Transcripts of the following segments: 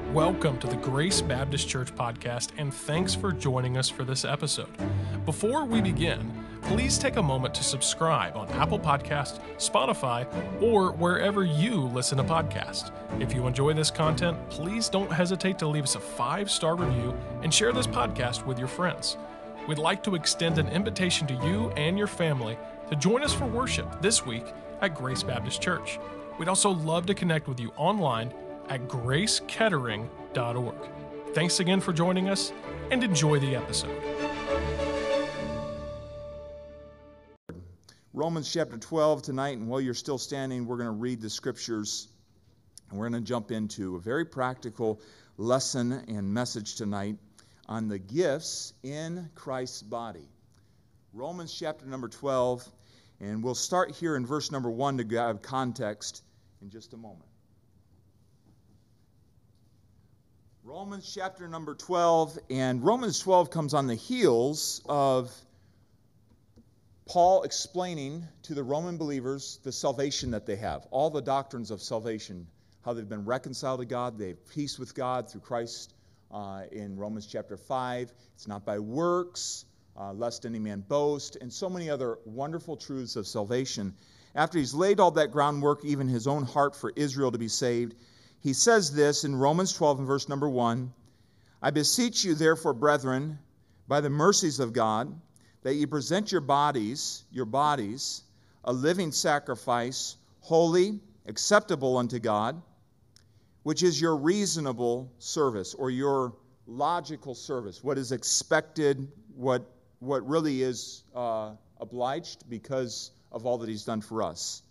Welcome to the Grace Baptist Church podcast, and thanks for joining us for this episode. Before we begin, please take a moment to subscribe on Apple Podcasts, Spotify, or wherever you listen to podcasts. If you enjoy this content, please don't hesitate to leave us a 5-star review and share this podcast with your friends. We'd like to extend an invitation to you and your family to join us for worship this week at Grace Baptist Church. We'd also love to connect with you online at gracekettering.org. Thanks again for joining us, and enjoy the episode. Romans chapter 12 tonight, and while you're still standing, we're going to read the scriptures, and we're going to jump into a very practical lesson and message tonight on the gifts in Christ's body. Romans chapter number 12, and we'll start here in verse number 1 to have context in just a moment. Romans chapter number 12, and Romans 12 comes on the heels of Paul explaining to the Roman believers the salvation that they have, all the doctrines of salvation, how they've been reconciled to God, they have peace with God through Christ in Romans chapter 5. It's not by works, lest any man boast, and so many other wonderful truths of salvation. After he's laid all that groundwork, even his own heart for Israel to be saved, he says this in Romans 12 and verse number 1, I beseech you therefore, brethren, by the mercies of God, that ye present your bodies, a living sacrifice, holy, acceptable unto God, which is your reasonable service, or your logical service, what is expected, what really is obliged because of all that he's done for us.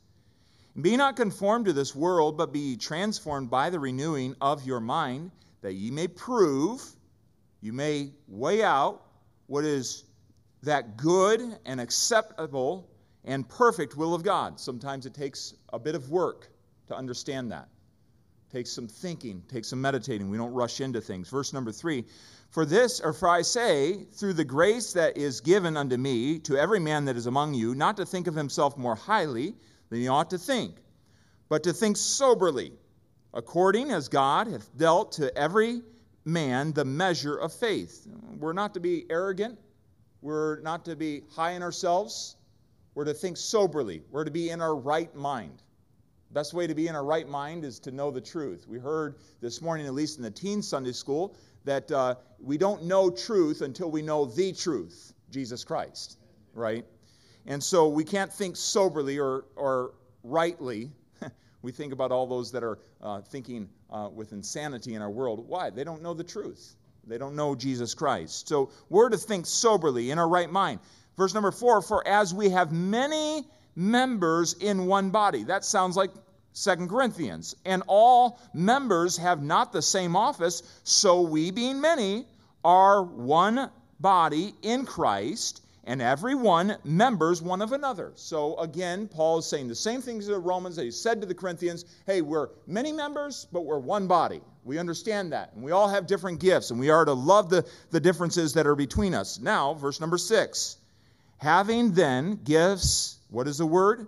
Be not conformed to this world, but be transformed by the renewing of your mind, that ye may prove, you may weigh out what is that good and acceptable and perfect will of God. Sometimes it takes a bit of work to understand that. It takes some thinking, takes some meditating. We don't rush into things. Verse number 3, For I say, through the grace that is given unto me, to every man that is among you, not to think of himself more highly than he ought to think, but to think soberly, according as God hath dealt to every man the measure of faith. We're not to be arrogant. We're not to be high in ourselves. We're to think soberly. We're to be in our right mind. The best way to be in our right mind is to know the truth. We heard this morning, at least in the teen Sunday school, that we don't know truth until we know the truth, Jesus Christ, right? And so we can't think soberly or rightly. We think about all those that are thinking with insanity in our world. Why? They don't know the truth. They don't know Jesus Christ. So we're to think soberly in our right mind. Verse number 4, For as we have many members in one body. That sounds like 2 Corinthians. And all members have not the same office, so we, being many, are one body in Christ, and every one members one of another. So again, Paul is saying the same things to the Romans that he said to the Corinthians. Hey, we're many members, but we're one body. We understand that. And we all have different gifts, and we are to love the differences that are between us. Now, verse number 6. Having then gifts, what is the word?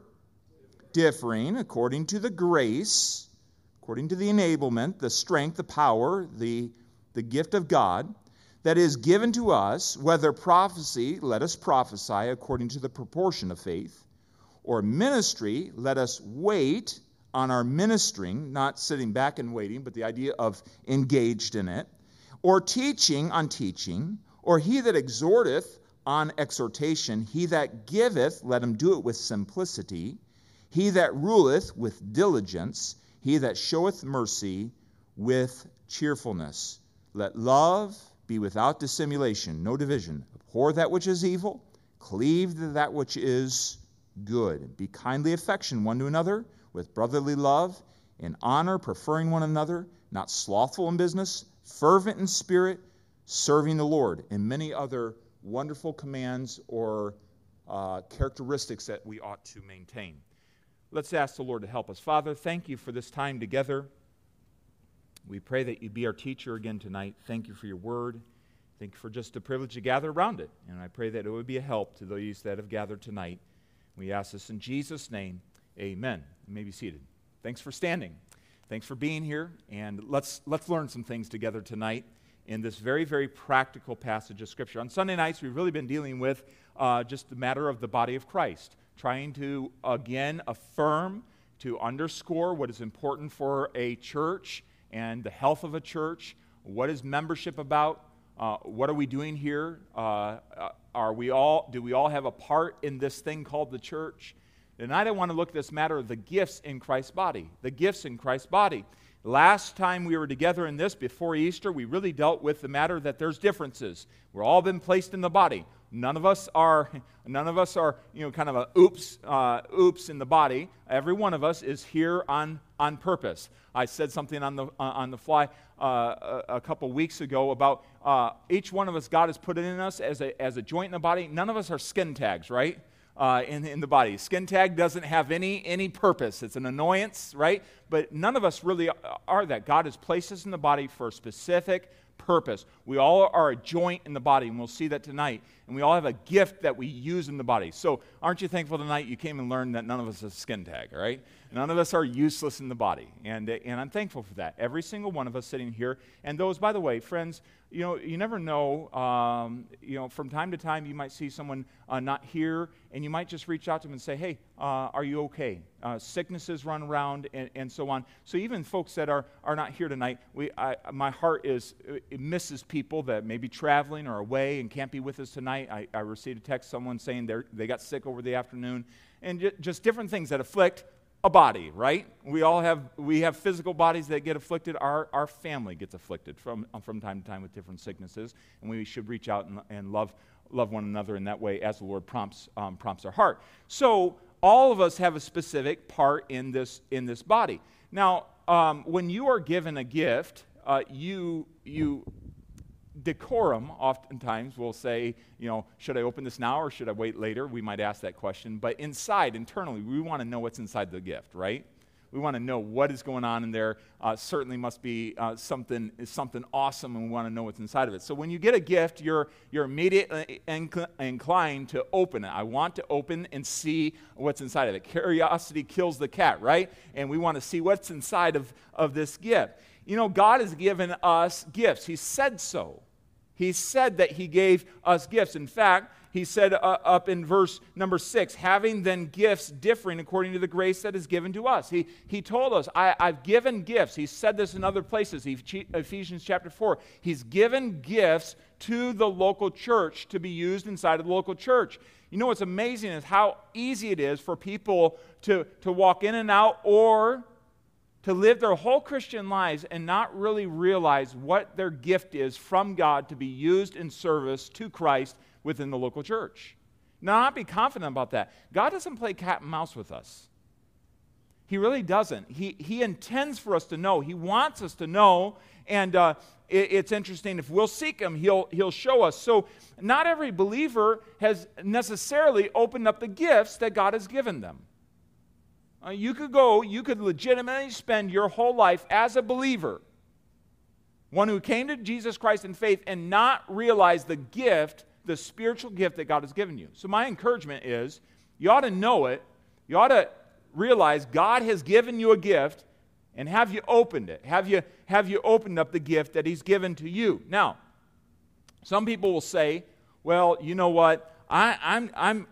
Differing, according to the grace, according to the enablement, the strength, the power, the gift of God, that is given to us, whether prophecy, let us prophesy according to the proportion of faith, or ministry, let us wait on our ministering, not sitting back and waiting, but the idea of engaged in it, or teaching on teaching, or he that exhorteth on exhortation, he that giveth, let him do it with simplicity, he that ruleth with diligence, he that showeth mercy with cheerfulness. Let love be without dissimulation, no division. Abhor that which is evil, cleave to that which is good. Be kindly affectioned one to another with brotherly love, in honor, preferring one another, not slothful in business, fervent in spirit, serving the Lord, and many other wonderful commands or characteristics that we ought to maintain. Let's ask the Lord to help us. Father, thank you for this time together. We pray that you be our teacher again tonight. Thank you for your word. Thank you for just the privilege to gather around it. And I pray that it would be a help to those that have gathered tonight. We ask this in Jesus' name. Amen. You may be seated. Thanks for standing. Thanks for being here, and let's learn some things together tonight in this very, very practical passage of Scripture. On Sunday nights, we've really been dealing with just the matter of the body of Christ, trying to, again, affirm, to underscore what is important for a church and the health of a church. What is membership about? What are we doing here? Do we all have a part in this thing called the church? Tonight I want to look at this matter of the gifts in Christ's body. The gifts in Christ's body. Last time we were together in this, before Easter, we really dealt with the matter that there's differences. We're all been placed in the body. None of us are, kind of a oops in the body. Every one of us is here on purpose. I said something on the fly a couple weeks ago about each one of us, God has put it in us as a joint in the body. None of us are skin tags, right? In the body. Skin tag doesn't have any purpose. It's an annoyance, right? But none of us really are that. God has placed us in the body for a specific purpose. We all are a joint in the body, and we'll see that tonight. And we all have a gift that we use in the body. So aren't you thankful tonight you came and learned that none of us is skin tag, all right? None of us are useless in the body. And I'm thankful for that. Every single one of us sitting here. And those, by the way, friends, you never know, from time to time you might see someone not here, and you might just reach out to them and say, hey, are you okay? Sicknesses run around and so on. So even folks that are not here tonight, my heart it misses people that may be traveling or away and can't be with us tonight. I received a text, someone saying they got sick over the afternoon, and just different things that afflict a body, right? We have physical bodies that get afflicted. Our family gets afflicted from time to time with different sicknesses, and we should reach out and love one another in that way as the Lord prompts our heart. So all of us have a specific part in this body. Now, when you are given a gift, you decorum oftentimes will say, should I open this now or should I wait later? We might ask that question. But internally, we want to know what's inside the gift, right? We want to know what is going on in there. Certainly must be something awesome, and we want to know what's inside of it. So when you get a gift, you're immediately inclined to open it. I want to open and see what's inside of it. Curiosity kills the cat, right? And we want to see what's inside of this gift. God has given us gifts. He said so. He said that he gave us gifts. In fact, he said up in verse number 6, having then gifts differing according to the grace that is given to us. He told us, I've given gifts. He said this in other places, Ephesians chapter 4. He's given gifts to the local church to be used inside of the local church. What's amazing is how easy it is for people to walk in and out or to live their whole Christian lives and not really realize what their gift is from God to be used in service to Christ within the local church. Now, not be confident about that. God doesn't play cat and mouse with us. He really doesn't. He intends for us to know. He wants us to know, and it's interesting. If we'll seek Him, He'll show us. So not every believer has necessarily opened up the gifts that God has given them. You could legitimately spend your whole life as a believer, one who came to Jesus Christ in faith, and not realize the gift, the spiritual gift that God has given you. So my encouragement is, you ought to know it. You ought to realize God has given you a gift, and have you opened it? Have you opened up the gift that He's given to you? Now, some people will say, well, you know what? I'm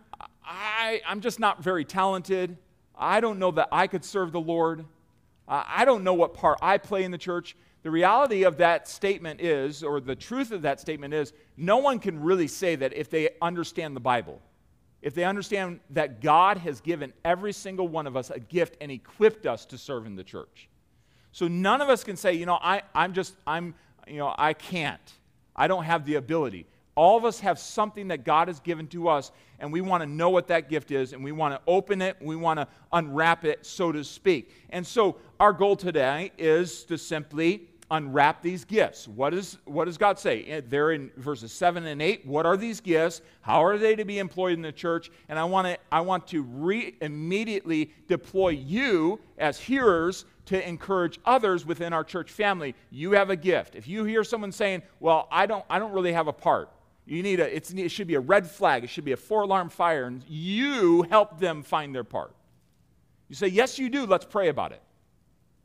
just not very talented. I don't know that I could serve the Lord. I don't know what part I play in the church. The reality of that statement is, or the truth of that statement is, no one can really say that if they understand the Bible. If they understand that God has given every single one of us a gift and equipped us to serve in the church. So none of us can say, I can't. I don't have the ability. All of us have something that God has given to us, and we want to know what that gift is, and we want to open it, we want to unwrap it, so to speak. And so our goal today is to simply unwrap these gifts. What does God say? There in verses 7 and 8, what are these gifts? How are they to be employed in the church? And I want to immediately deploy you as hearers to encourage others within our church family. You have a gift. If you hear someone saying, well, I don't really have a part, it should be a red flag. It should be a 4-alarm fire, and you help them find their part. You say, yes, you do. Let's pray about it.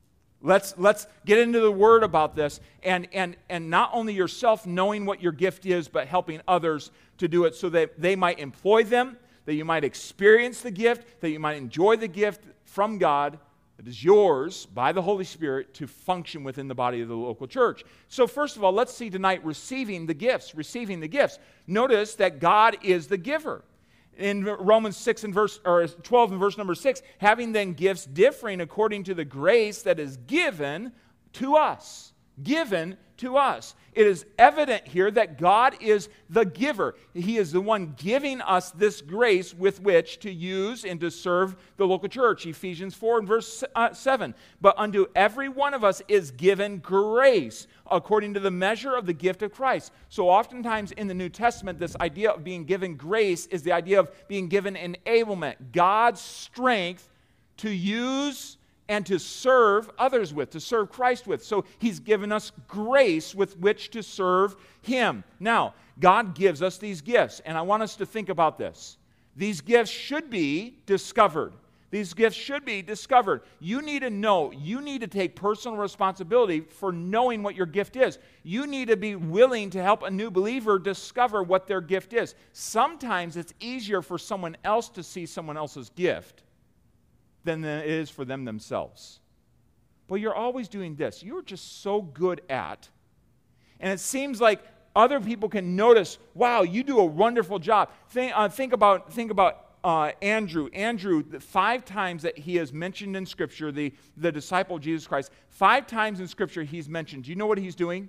Let's get into the Word about this, and not only yourself knowing what your gift is, but helping others to do it so that they might employ them, that you might experience the gift, that you might enjoy the gift from God that is yours by the Holy Spirit to function within the body of the local church. So first of all, let's see tonight receiving the gifts. Notice that God is the giver. In Romans 12 and verse number 6, having then gifts differing according to the grace that is given to us. Given to us. It is evident here that God is the giver. He is the one giving us this grace with which to use and to serve the local church. Ephesians 4 and verse 7. But unto every one of us is given grace according to the measure of the gift of Christ. So oftentimes in the New Testament, this idea of being given grace is the idea of being given enablement. God's strength to use and to serve others with, to serve Christ with. So he's given us grace with which to serve him. Now, God gives us these gifts, and I want us to think about this. These gifts should be discovered. These gifts should be discovered. You need to know, you need to take personal responsibility for knowing what your gift is. You need to be willing to help a new believer discover what their gift is. Sometimes it's easier for someone else to see someone else's gift than it is for them themselves. But you're always doing this. You're just so good at, and it seems like other people can notice, wow, you do a wonderful job. Think about Andrew. Andrew, the 5 times that he is mentioned in Scripture, the disciple of Jesus Christ, 5 times in Scripture he's mentioned. Do you know what he's doing?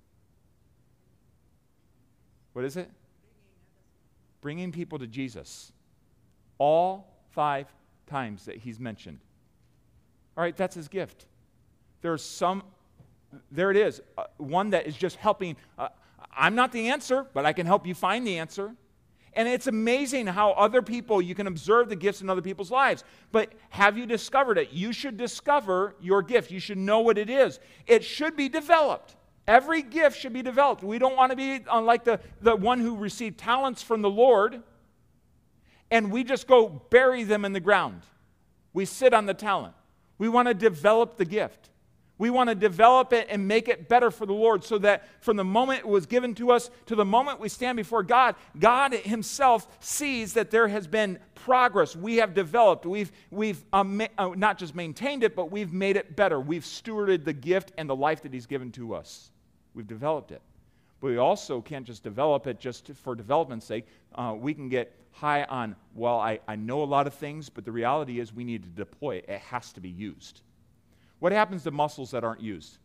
What is it? Bringing people to Jesus. All 5 times that he's mentioned. All right, that's his gift. There it is, one that is just helping. I'm not the answer, but I can help you find the answer. And it's amazing how other people, you can observe the gifts in other people's lives. But have you discovered it? You should discover your gift. You should know what it is. It should be developed. Every gift should be developed. We don't want to be like the one who received talents from the Lord, and we just go bury them in the ground. We sit on the talent. We want to develop the gift. We want to develop it and make it better for the Lord so that from the moment it was given to us to the moment we stand before God, God himself sees that there has been progress. We have developed. We've not just maintained it, but we've made it better. We've stewarded the gift and the life that he's given to us. We've developed it. But we also can't just develop it just for development's sake. We can get high on, well, I know a lot of things, but the reality is we need to deploy it. It has to be used. What happens to muscles that aren't used?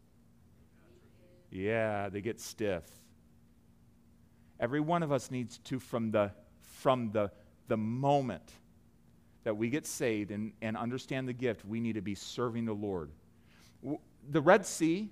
Yeah, they get stiff. Every one of us needs to, from the moment that we get saved and understand the gift, we need to be serving the Lord. The Red Sea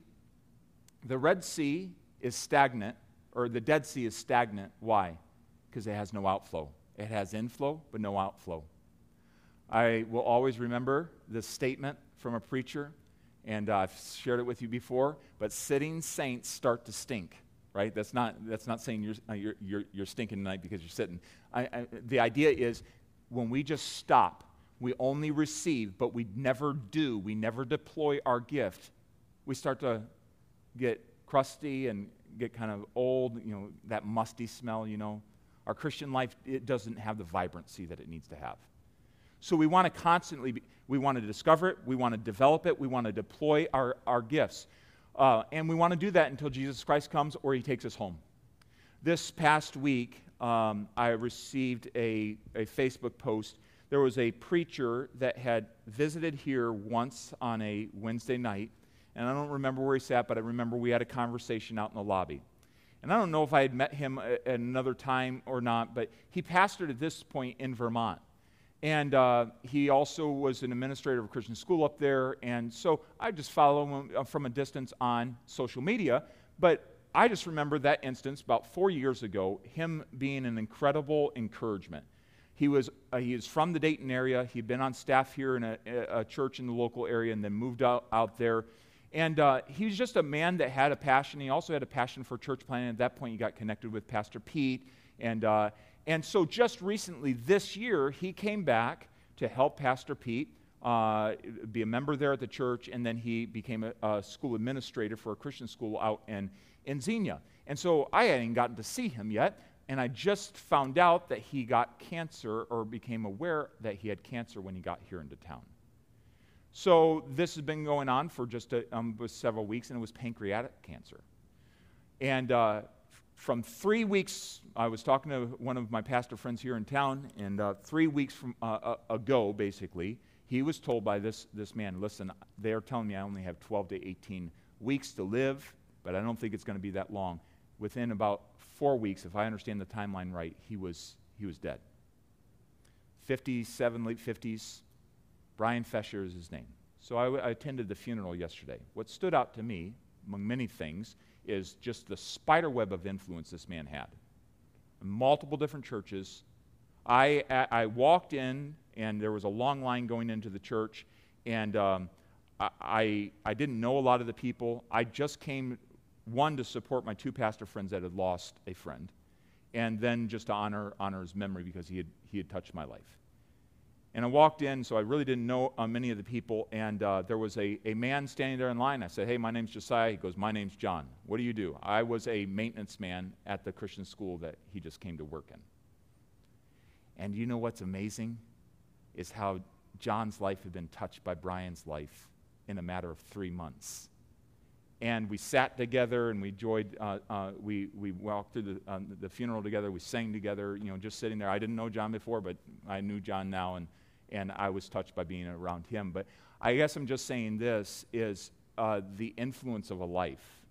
is stagnant, or the Dead Sea is stagnant. Why? Because it has no outflow. It has inflow, but no outflow. I will always remember this statement from a preacher, and I've shared it with you before, but sitting saints start to stink, right? That's not saying you're stinking tonight because you're sitting. The idea is when we just stop, we only receive, but we never do. We never deploy our gift. We start to get crusty and get kind of old, that musty smell, Our Christian life, it doesn't have the vibrancy that it needs to have. So we want to constantly, we want to discover it, we want to develop it, we want to deploy our gifts. And we want to do that until Jesus Christ comes or he takes us home. This past week, I received a Facebook post. There was a preacher that had visited here once on a Wednesday night, and I don't remember where he sat, but I remember we had a conversation out in the lobby. And I don't know if I had met him at another time or not, but he pastored at this point in Vermont. And he also was an administrator of a Christian school up there, and so I just follow him from a distance on social media. But I just remember that instance about 4 years ago, him being an incredible encouragement. He is from the Dayton area. He'd been on staff here in a church in the local area and then moved out there. And he was just a man that had a passion. He also had a passion for church planting. At that point, he got connected with Pastor Pete. And so just recently, this year, he came back to help Pastor Pete be a member there at the church, and then he became a school administrator for a Christian school out in Xenia. And so I hadn't gotten to see him yet, and I just found out that he got cancer, or became aware that he had cancer when he got here into town. So this has been going on for just several weeks, and it was pancreatic cancer. And from 3 weeks, I was talking to one of my pastor friends here in town, and 3 weeks ago, basically, he was told by this man, listen, they're telling me I only have 12 to 18 weeks to live, but I don't think it's going to be that long. Within about 4 weeks, if I understand the timeline right, he was dead. 57, late 50s. Brian Fesher is his name. So I attended the funeral yesterday. What stood out to me, among many things, is just the spider web of influence this man had. Multiple different churches. I walked in, and there was a long line going into the church, and I didn't know a lot of the people. I just came, one, to support my two pastor friends that had lost a friend, and then just to honor his memory because he had touched my life. And I walked in, so I really didn't know many of the people, and there was a man standing there in line. I said, hey, my name's Josiah. He goes, my name's John. What do you do? I was a maintenance man at the Christian school that he just came to work in. And you know what's amazing is how John's life had been touched by Brian's life in a matter of 3 months. And we sat together, and we enjoyed, we walked through the funeral together. We sang together, just sitting there. I didn't know John before, but I knew John now, and I was touched by being around him. But I guess I'm just saying this is the influence of a life.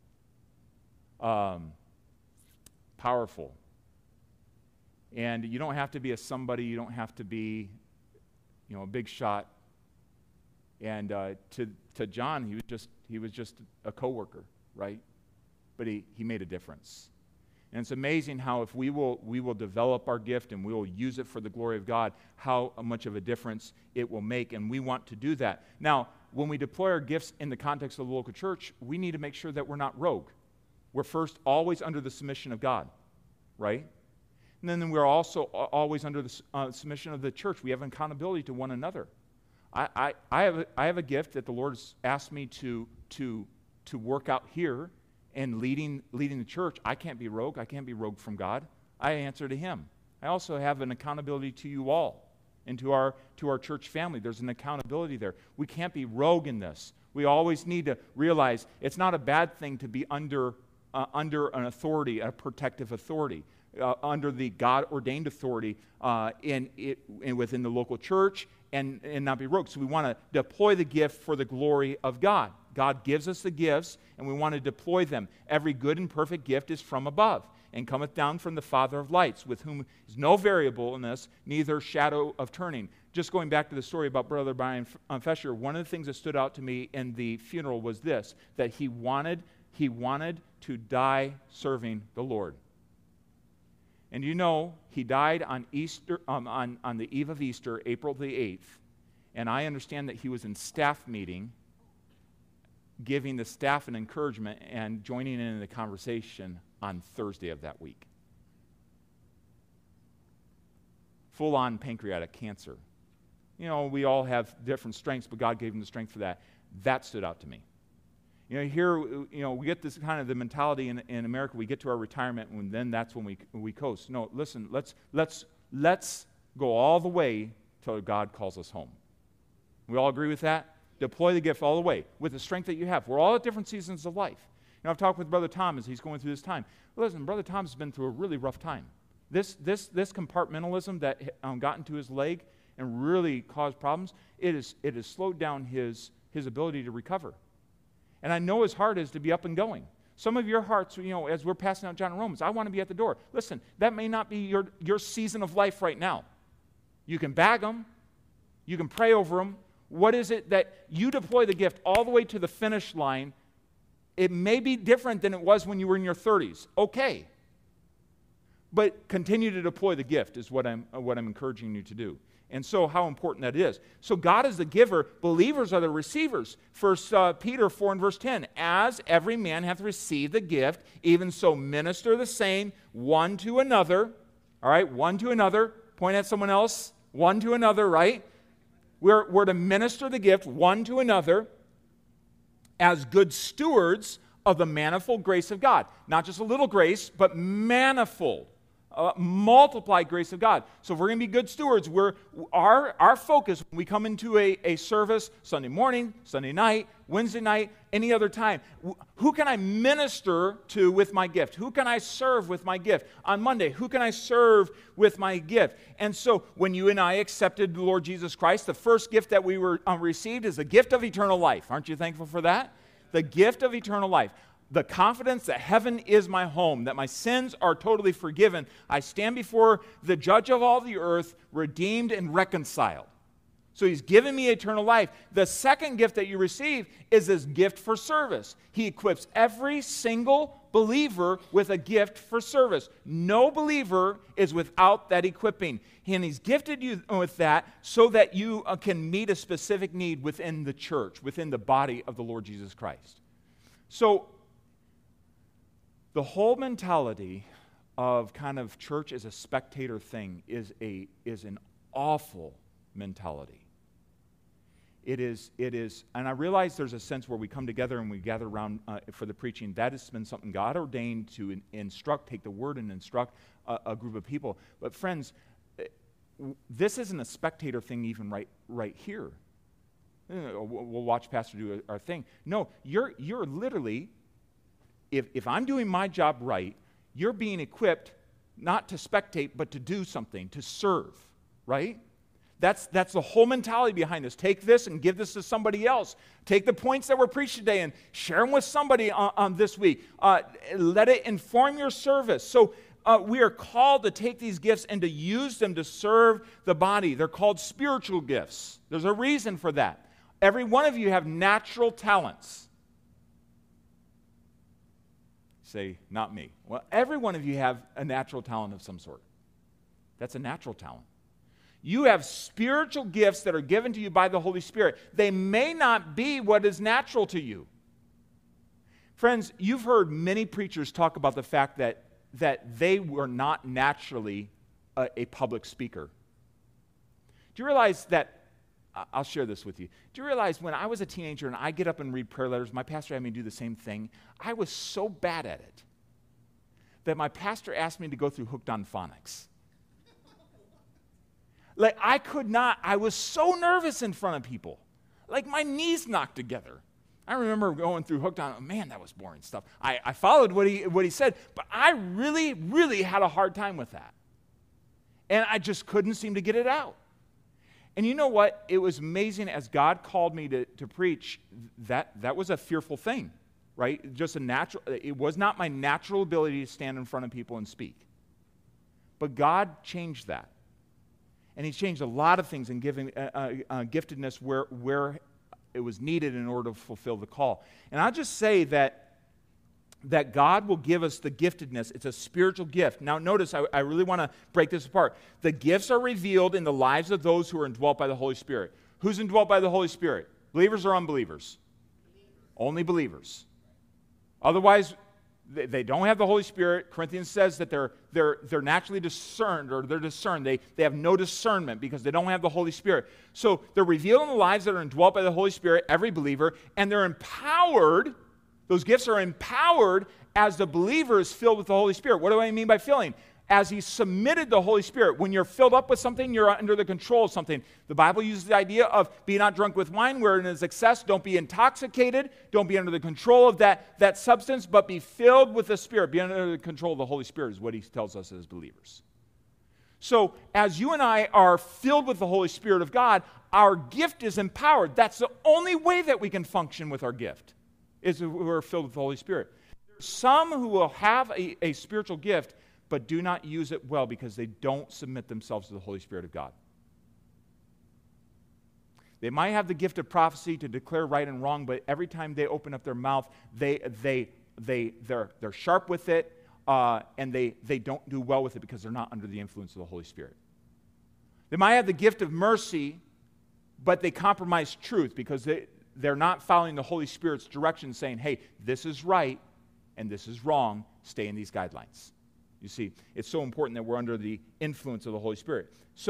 Powerful. And you don't have to be a somebody. You don't have to be, a big shot. And to John, he was just a coworker, right? But he made a difference. And it's amazing how if we will develop our gift and we will use it for the glory of God, how much of a difference it will make. And we want to do that. Now, when we deploy our gifts in the context of the local church, we need to make sure that we're not rogue. We're first always under the submission of God, right? And then we're also always under the submission of the church. We have accountability to one another. I have a gift that the Lord has asked me to work out here and leading the church. I can't be rogue. I can't be rogue from God. I answer to Him. I also have an accountability to you all and to our church family. There's an accountability there. We can't be rogue in this. We always need to realize it's not a bad thing to be under an authority, a protective authority. Under the God-ordained authority within the local church and not be rogue. So we want to deploy the gift for the glory of God. God gives us the gifts, and we want to deploy them. Every good and perfect gift is from above and cometh down from the Father of lights, with whom is no variableness, neither shadow of turning. Just going back to the story about Brother Brian Fesher, one of the things that stood out to me in the funeral was this, that he wanted to die serving the Lord. And he died on Easter, on the eve of Easter, April the 8th. And I understand that he was in staff meeting, giving the staff an encouragement and joining in the conversation on Thursday of that week. Full-on pancreatic cancer. We all have different strengths, but God gave him the strength for that. That stood out to me. Here, we get this kind of the mentality in America. We get to our retirement, and then that's when we coast. No, listen, let's go all the way till God calls us home. We all agree with that? Deploy the gift all the way with the strength that you have. We're all at different seasons of life. I've talked with Brother Tom as he's going through this time. Listen, Brother Tom has been through a really rough time. This compartmentalism that got into his leg and really caused problems, it has slowed down his ability to recover. And I know his heart is to be up and going. Some of your hearts, as we're passing out John and Romans, I want to be at the door. Listen, that may not be your season of life right now. You can bag them. You can pray over them. What is it that you deploy the gift all the way to the finish line? It may be different than it was when you were in your 30s. Okay. But continue to deploy the gift is what I'm encouraging you to do. And so how important that is. So God is the giver. Believers are the receivers. 1 Peter 4 and verse 10. As every man hath received the gift, even so minister the same one to another. All right, one to another. Point at someone else. One to another, right? We're to minister the gift one to another as good stewards of the manifold grace of God. Not just a little grace, but manifold, multiplied grace of God. So if we're going to be good stewards, our focus when we come into a service, Sunday morning, Sunday night, Wednesday night, any other time, who can I minister to with my gift? Who can I serve with my gift? On Monday, who can I serve with my gift? And so when you and I accepted the Lord Jesus Christ, the first gift that we received is the gift of eternal life. Aren't you thankful for that? The gift of eternal life. The confidence that heaven is my home, that my sins are totally forgiven. I stand before the judge of all the earth, redeemed and reconciled. So he's given me eternal life. The second gift that you receive is this gift for service. He equips every single believer with a gift for service. No believer is without that equipping. And he's gifted you with that so that you can meet a specific need within the church, within the body of the Lord Jesus Christ. So the whole mentality of kind of church as a spectator thing is an awful mentality. It is, and I realize there's a sense where we come together and we gather around for the preaching. That has been something God ordained to instruct, take the word and instruct a group of people. But friends, this isn't a spectator thing even right here. We'll watch Pastor do our thing. No, you're literally, if I'm doing my job right, you're being equipped not to spectate, but to do something, to serve, right? That's the whole mentality behind this. Take this and give this to somebody else. Take the points that were preached today and share them with somebody on this week. Let it inform your service. So we are called to take these gifts and to use them to serve the body. They're called spiritual gifts. There's a reason for that. Every one of you have natural talents. Say, not me. Well, every one of you have a natural talent of some sort. That's a natural talent. You have spiritual gifts that are given to you by the Holy Spirit. They may not be what is natural to you. Friends, you've heard many preachers talk about the fact that they were not naturally a public speaker. Do you realize that, I'll share this with you. Do you realize when I was a teenager and I get up and read prayer letters, my pastor had me do the same thing. I was so bad at it that my pastor asked me to go through Hooked on Phonics. Like, I was so nervous in front of people. Like, my knees knocked together. I remember going through Hooked on, man, that was boring stuff. I followed what he said, but I really, really had a hard time with that. And I just couldn't seem to get it out. And you know what? It was amazing as God called me to preach, that was a fearful thing, right? It was not my natural ability to stand in front of people and speak. But God changed that. And he changed a lot of things in giving giftedness where it was needed in order to fulfill the call. And I'll just say that God will give us the giftedness. It's a spiritual gift. Now notice, I really want to break this apart. The gifts are revealed in the lives of those who are indwelt by the Holy Spirit. Who's indwelt by the Holy Spirit? Believers or unbelievers? Only believers. Otherwise, they don't have the Holy Spirit. Corinthians says that they're naturally discerned, or they're discerned. They have no discernment because they don't have the Holy Spirit. So they're revealed in the lives that are indwelt by the Holy Spirit, every believer, and they're empowered. Those gifts are empowered as the believer is filled with the Holy Spirit. What do I mean by filling? As he submitted the Holy Spirit. When you're filled up with something, you're under the control of something. The Bible uses the idea of be not drunk with wine, wherein is excess. Don't be intoxicated. Don't be under the control of that substance, but be filled with the Spirit. Be under the control of the Holy Spirit is what he tells us as believers. So as you and I are filled with the Holy Spirit of God, our gift is empowered. That's the only way that we can function with our gift, is if we're filled with the Holy Spirit. Some who will have a spiritual gift but do not use it well because they don't submit themselves to the Holy Spirit of God. They might have the gift of prophecy to declare right and wrong, but every time they open up their mouth, they're sharp with it, and they don't do well with it because they're not under the influence of the Holy Spirit. They might have the gift of mercy, but they compromise truth because they're not following the Holy Spirit's direction, saying, hey, this is right and this is wrong. Stay in these guidelines. You see, it's so important that we're under the influence of the Holy Spirit. So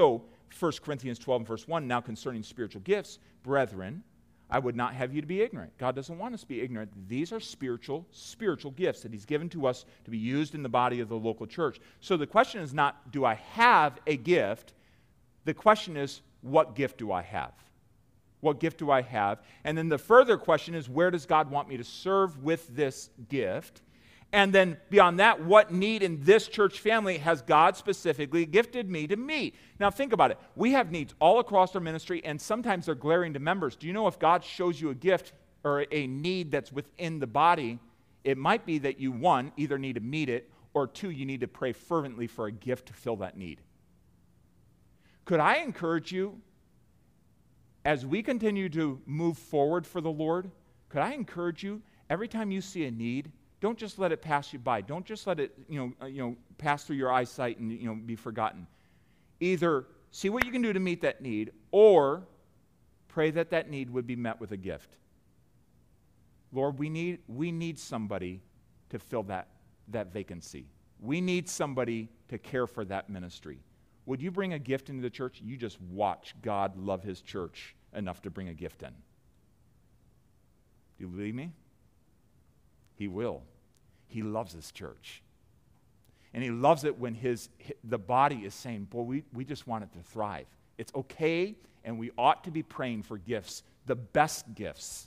1 Corinthians 12 and verse 1, now concerning spiritual gifts, brethren, I would not have you to be ignorant. God doesn't want us to be ignorant. These are spiritual gifts that he's given to us to be used in the body of the local church. So the question is not, do I have a gift? The question is, what gift do I have? What gift do I have? And then the further question is, where does God want me to serve with this gift? And then beyond that, what need in this church family has God specifically gifted me to meet? Now think about it. We have needs all across our ministry, and sometimes they're glaring to members. Do you know if God shows you a gift or a need that's within the body, it might be that you, one, either need to meet it, or two, you need to pray fervently for a gift to fill that need. Could I encourage you, as we continue to move forward for the Lord, could I encourage you, every time you see a need, don't just let it pass you by. Don't just let it, pass through your eyesight and, be forgotten. Either see what you can do to meet that need, or pray that that need would be met with a gift. Lord, we need somebody to fill that vacancy. We need somebody to care for that ministry. Would you bring a gift into the church? You just watch God love his church enough to bring a gift in. Do you believe me? He will. He loves his church. And he loves it when the body is saying, boy, we just want it to thrive. It's okay, and we ought to be praying for gifts, the best gifts,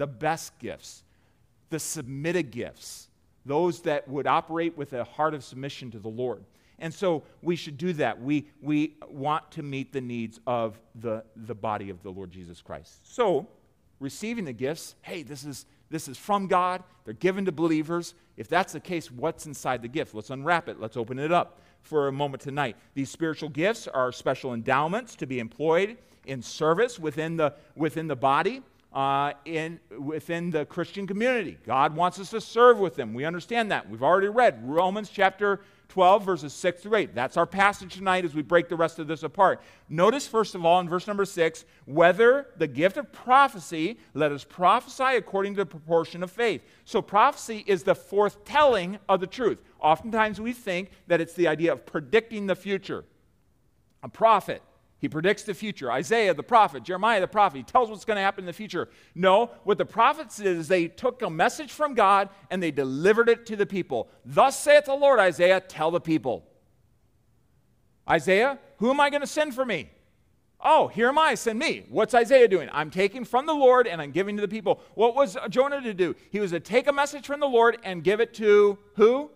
the submitted gifts, those that would operate with a heart of submission to the Lord. And so we should do that. We want to meet the needs of the body of the Lord Jesus Christ. So, receiving the gifts, hey, this is from God. They're given to believers. If that's the case, what's inside the gift? Let's unwrap it. Let's open it up for a moment tonight. These spiritual gifts are special endowments to be employed in service within the body, within the Christian community. God wants us to serve with them. We understand that. We've already read Romans chapter 12, verses 6 through 8. That's our passage tonight as we break the rest of this apart. Notice, first of all, in verse number 6, whether the gift of prophecy, let us prophesy according to the proportion of faith. So prophecy is the foretelling of the truth. Oftentimes we think that it's the idea of predicting the future. A prophet, he predicts the future. Isaiah the prophet, Jeremiah the prophet, he tells what's going to happen in the future. No, what the prophets did is they took a message from God and they delivered it to the people. Thus saith the Lord, Isaiah, tell the people. Isaiah, who am I going to send for me? Oh, here am I, send me. What's Isaiah doing? I'm taking from the Lord and I'm giving to the people. What was Jonah to do? He was to take a message from the Lord and give it to who?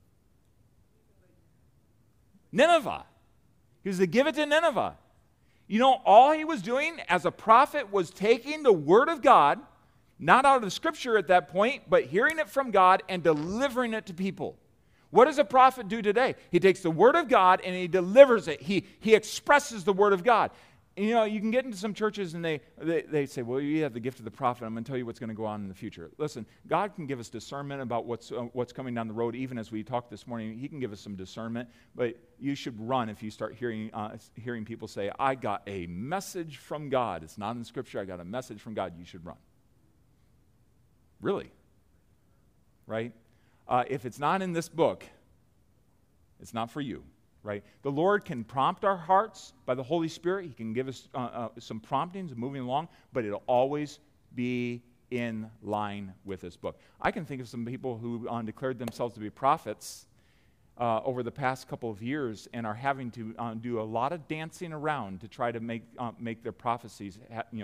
Nineveh. He was to give it to Nineveh. You know, all he was doing as a prophet was taking the word of God, not out of the scripture at that point, but hearing it from God and delivering it to people. What does a prophet do today? He takes the word of God and he delivers it. He expresses the word of God. And, you can get into some churches and they say, well, you have the gift of the prophet. I'm going to tell you what's going to go on in the future. Listen, God can give us discernment about what's coming down the road. Even as we talked this morning, he can give us some discernment. But you should run if you start hearing people say, I got a message from God. It's not in Scripture. I got a message from God. You should run. Really? Right? If it's not in this book, it's not for you. Right? The Lord can prompt our hearts by the Holy Spirit. He can give us some promptings of moving along, but it'll always be in line with this book. I can think of some people who declared themselves to be prophets over the past couple of years and are having to do a lot of dancing around to try to make their prophecies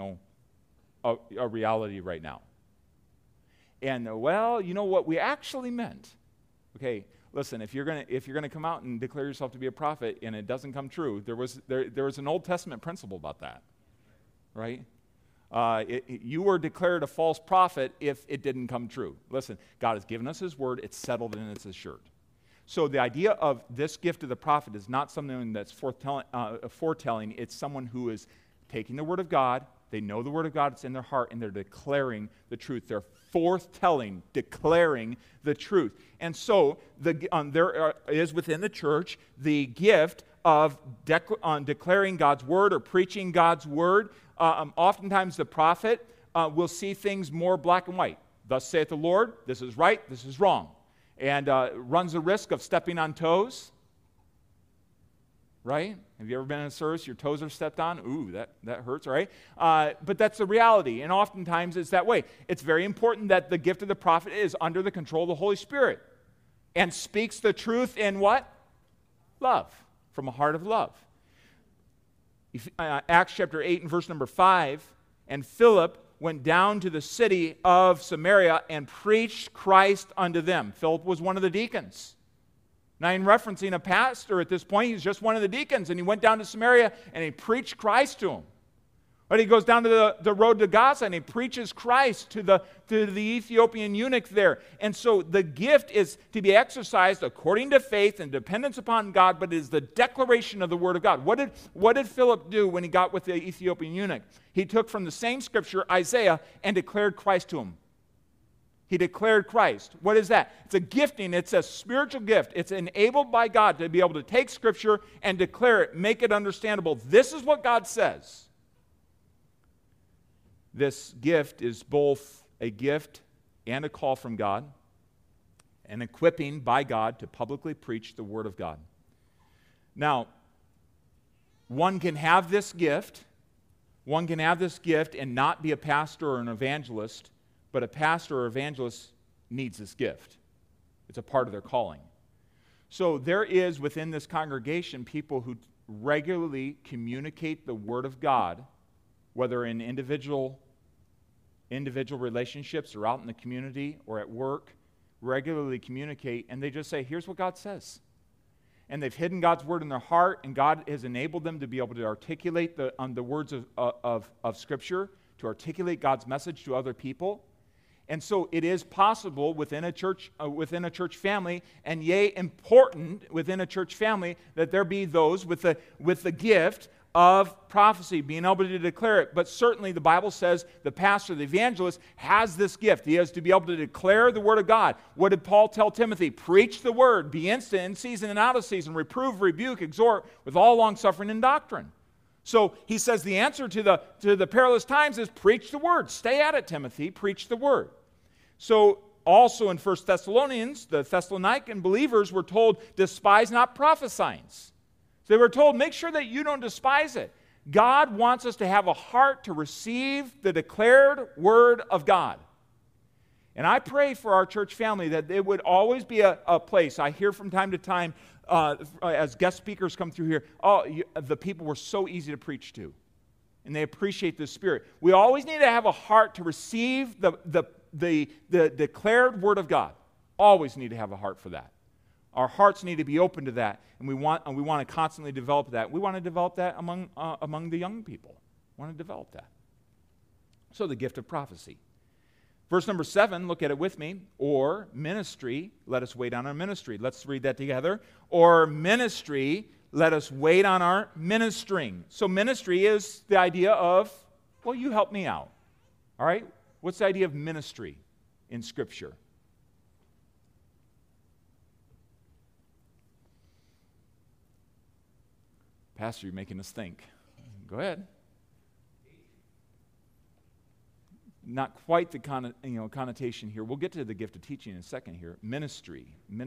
a reality right now. And, well, you know what we actually meant. Okay, listen, if you're gonna come out and declare yourself to be a prophet and it doesn't come true, there was an Old Testament principle about that, right? You were declared a false prophet if it didn't come true. Listen, God has given us his word, it's settled and it's assured. So the idea of this gift of the prophet is not something that's foretelling. It's someone who is taking the word of God. They know the word of God, it's in their heart, and they're declaring the truth. They're forthtelling, declaring the truth. And so there is within the church the gift of declaring God's word or preaching God's word. Oftentimes the prophet will see things more black and white. Thus saith the Lord, this is right, this is wrong. And runs the risk of stepping on toes. right? Have you ever been in a service, your toes are stepped on? Ooh, that hurts, right? But that's the reality, and oftentimes it's that way. It's very important that the gift of the prophet is under the control of the Holy Spirit and speaks the truth in what? Love, from a heart of love. Acts chapter 8 and verse number 5, and Philip went down to the city of Samaria and preached Christ unto them. Philip was one of the deacons. Now, in referencing a pastor at this point, he's just one of the deacons, and he went down to Samaria and he preached Christ to him. But he goes down to the road to Gaza and he preaches Christ to the Ethiopian eunuch there. And so the gift is to be exercised according to faith and dependence upon God, but it is the declaration of the Word of God. What did Philip do when he got with the Ethiopian eunuch? He took from the same scripture, Isaiah, and declared Christ to him. He declared Christ. What is that? It's a gifting. It's a spiritual gift. It's enabled by God to be able to take Scripture and declare it, make it understandable. This is what God says. This gift is both a gift and a call from God, an equipping by God to publicly preach the Word of God. Now, one can have this gift and not be a pastor or an evangelist, but a pastor or evangelist needs this gift. It's a part of their calling. So there is within this congregation people who regularly communicate the Word of God, whether in individual relationships or out in the community or at work, regularly communicate, and they just say, here's what God says. And they've hidden God's Word in their heart, and God has enabled them to be able to articulate the words of Scripture, to articulate God's message to other people. And so it is possible within a church family, and yea, important within a church family, that there be those with the gift of prophecy, being able to declare it. But certainly the Bible says the pastor, the evangelist, has this gift. He has to be able to declare the Word of God. What did Paul tell Timothy? Preach the Word, be instant in season and out of season, reprove, rebuke, exhort with all longsuffering and doctrine. So he says the answer to the perilous times is preach the Word. Stay at it, Timothy. Preach the Word. So also in 1 Thessalonians, the Thessalonican believers were told, despise not prophesying. So they were told, make sure that you don't despise it. God wants us to have a heart to receive the declared Word of God. And I pray for our church family that it would always be a place. I hear from time to time, as guest speakers come through here, the people were so easy to preach to. And they appreciate the Spirit. We always need to have a heart to receive the declared Word of God. Always need to have a heart for that. Our hearts need to be open to that, and we want to constantly develop that. We want to develop that among the young people. We want to develop that. So the gift of prophecy. Verse number 7, look at it with me. Or ministry, let us wait on our ministry. Let's read that together. Or ministry, let us wait on our ministering. So ministry is the idea of, well, you help me out. All right? What's the idea of ministry in Scripture? Pastor, you're making us think. Go ahead. Not quite the connotation here. We'll get to the gift of teaching in a second here. Ministry.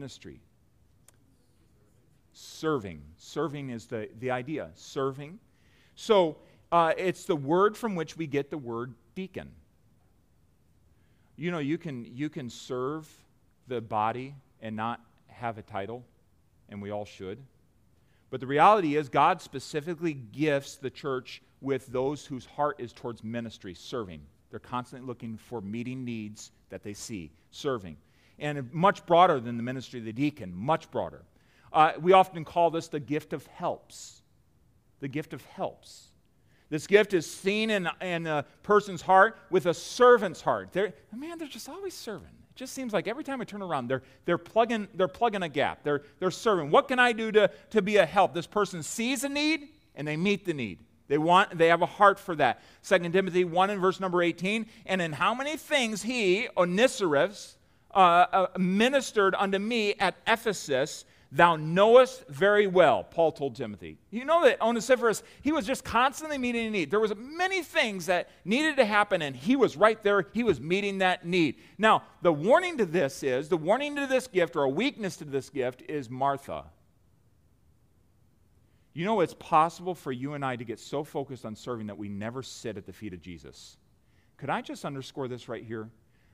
Serving. Serving is the idea. Serving. So it's the word from which we get the word deacon. You know, you can serve the body and not have a title, and we all should. But the reality is God specifically gifts the church with those whose heart is towards ministry, serving. They're constantly looking for meeting needs that they see, serving. And much broader than the ministry of the deacon, much broader. We often call this the gift of helps. The gift of helps. This gift is seen in a person's heart with a servant's heart. They're just always serving. It just seems like every time I turn around, they're plugging a gap. They're serving. What can I do to be a help? This person sees a need and they meet the need. They have a heart for that. 2 Timothy 1 and verse number 18. And in how many things he, Onesiphorus, ministered unto me at Ephesus, thou knowest very well, Paul told Timothy. You know that Onesiphorus, he was just constantly meeting a need. There was many things that needed to happen, and he was right there. He was meeting that need. Now, the warning to this gift, or a weakness to this gift, is Martha. You know, it's possible for you and I to get so focused on serving that we never sit at the feet of Jesus. Could I just underscore this right here?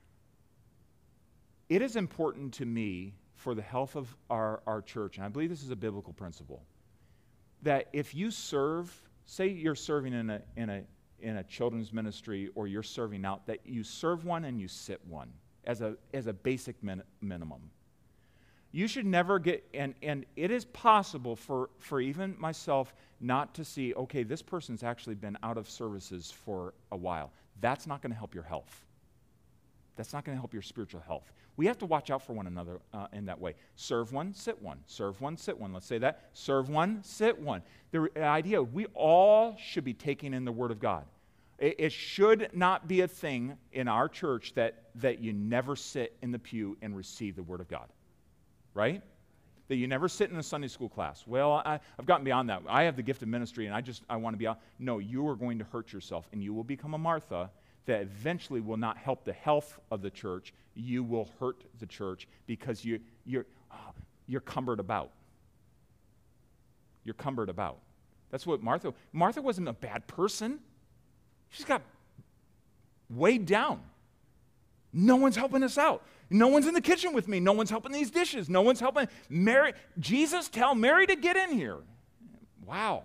It is important to me for the health of our church, and I believe this is a biblical principle, that if you serve, say you're serving in a children's ministry, or you're serving out, that you serve one and you sit one as a basic minimum. You should never get, and it is possible for even myself not to see, okay, this person's actually been out of services for a while. That's not going to help your health. That's not going to help your spiritual health. We have to watch out for one another in that way. Serve one, sit one. Serve one, sit one. Let's say that. Serve one, sit one. The idea, we all should be taking in the Word of God. It should not be a thing in our church that you never sit in the pew and receive the Word of God. Right? That you never sit in a Sunday school class. Well, I've gotten beyond that. I have the gift of ministry, and I want to be out. No, you are going to hurt yourself, and you will become a Martha that eventually will not help the health of the church. You will hurt the church because you're cumbered about. You're cumbered about. That's what Martha wasn't a bad person. She's got weighed down. No one's helping us out. No one's in the kitchen with me. No one's helping these dishes. No one's helping. Mary, Jesus, tell Mary to get in here. Wow.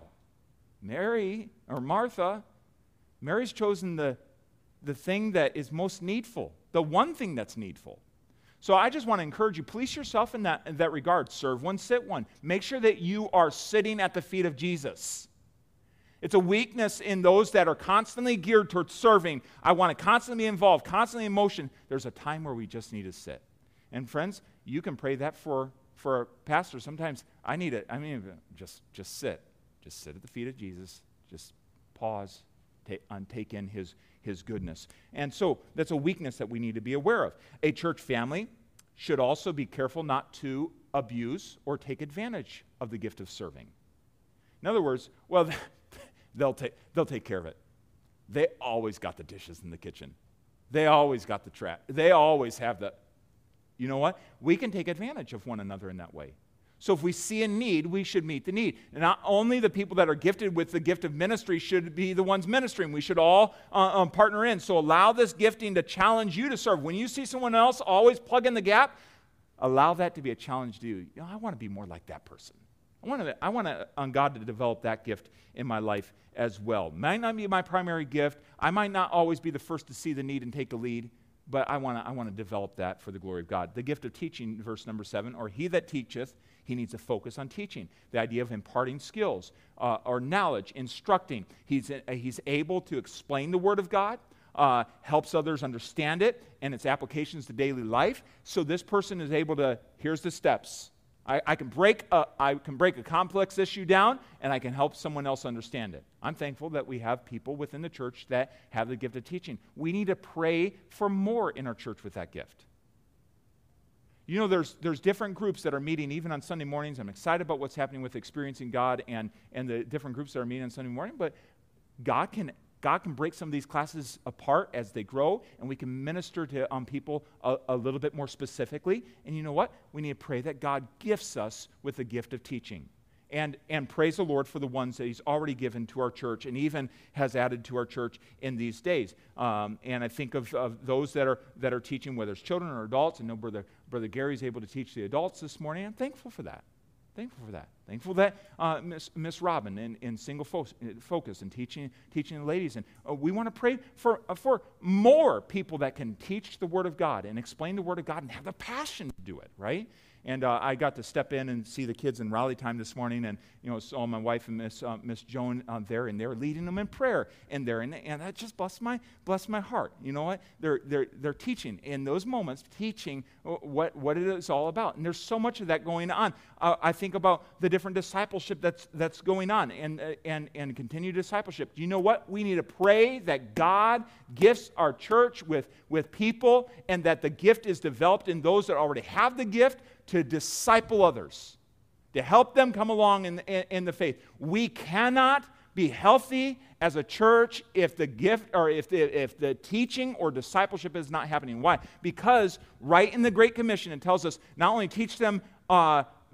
Mary, or Martha, Mary's chosen the thing that is most needful, the one thing that's needful. So I just want to encourage you, police yourself in that regard. Serve one, sit one. Make sure that you are sitting at the feet of Jesus. It's a weakness in those that are constantly geared towards serving. I want to constantly be involved, constantly in motion. There's a time where we just need to sit. And friends, you can pray that for a pastor. Sometimes I need it. I mean, just sit. Just sit at the feet of Jesus. Just pause, take in his goodness. And so that's a weakness that we need to be aware of. A church family should also be careful not to abuse or take advantage of the gift of serving. In other words, well, they'll take care of it. They always got the dishes in the kitchen. They always got the trash. They always have the, you know what? We can take advantage of one another in that way. So if we see a need, we should meet the need. And not only the people that are gifted with the gift of ministry should be the ones ministering. We should all partner in. So allow this gifting to challenge you to serve. When you see someone else always plug in the gap, allow that to be a challenge to you. You know, I want to be more like that person. I want God to develop that gift in my life as well. Might not be my primary gift. I might not always be the first to see the need and take the lead, but I want to develop that for the glory of God. The gift of teaching, verse number 7, or he that teacheth, he needs to focus on teaching. The idea of imparting skills or knowledge, instructing. He's able to explain the Word of God, helps others understand it and its applications to daily life. So this person is able to, here's the steps. I can break a complex issue down, and I can help someone else understand it. I'm thankful that we have people within the church that have the gift of teaching. We need to pray for more in our church with that gift. You know, there's different groups that are meeting even on Sunday mornings. I'm excited about what's happening with Experiencing God and the different groups that are meeting on Sunday morning, but God can break some of these classes apart as they grow, and we can minister to people a little bit more specifically. And you know what? We need to pray that God gifts us with the gift of teaching. And praise the Lord for the ones that he's already given to our church and even has added to our church in these days. And I think of those that are teaching, whether it's children or adults. I know Brother Gary's able to teach the adults this morning. I'm thankful for that. Thankful that Miss Robin in Single Focus and teaching the ladies. And we want to pray for more people that can teach the Word of God and explain the Word of God and have the passion to do it, right? And I got to step in and see the kids in rally time this morning, and saw my wife and Miss Joan there, and they were leading them in prayer, and that just blessed my heart. You know what? They're teaching in those moments, teaching what it is all about, and there's so much of that going on. I think about the different discipleship that's going on, and continued discipleship. Do you know what? We need to pray that God gifts our church with people, and that the gift is developed in those that already have the gift, to disciple others, to help them come along in the faith. We cannot be healthy as a church if the gift or if the teaching or discipleship is not happening. Why? Because right in the Great Commission it tells us not only teach them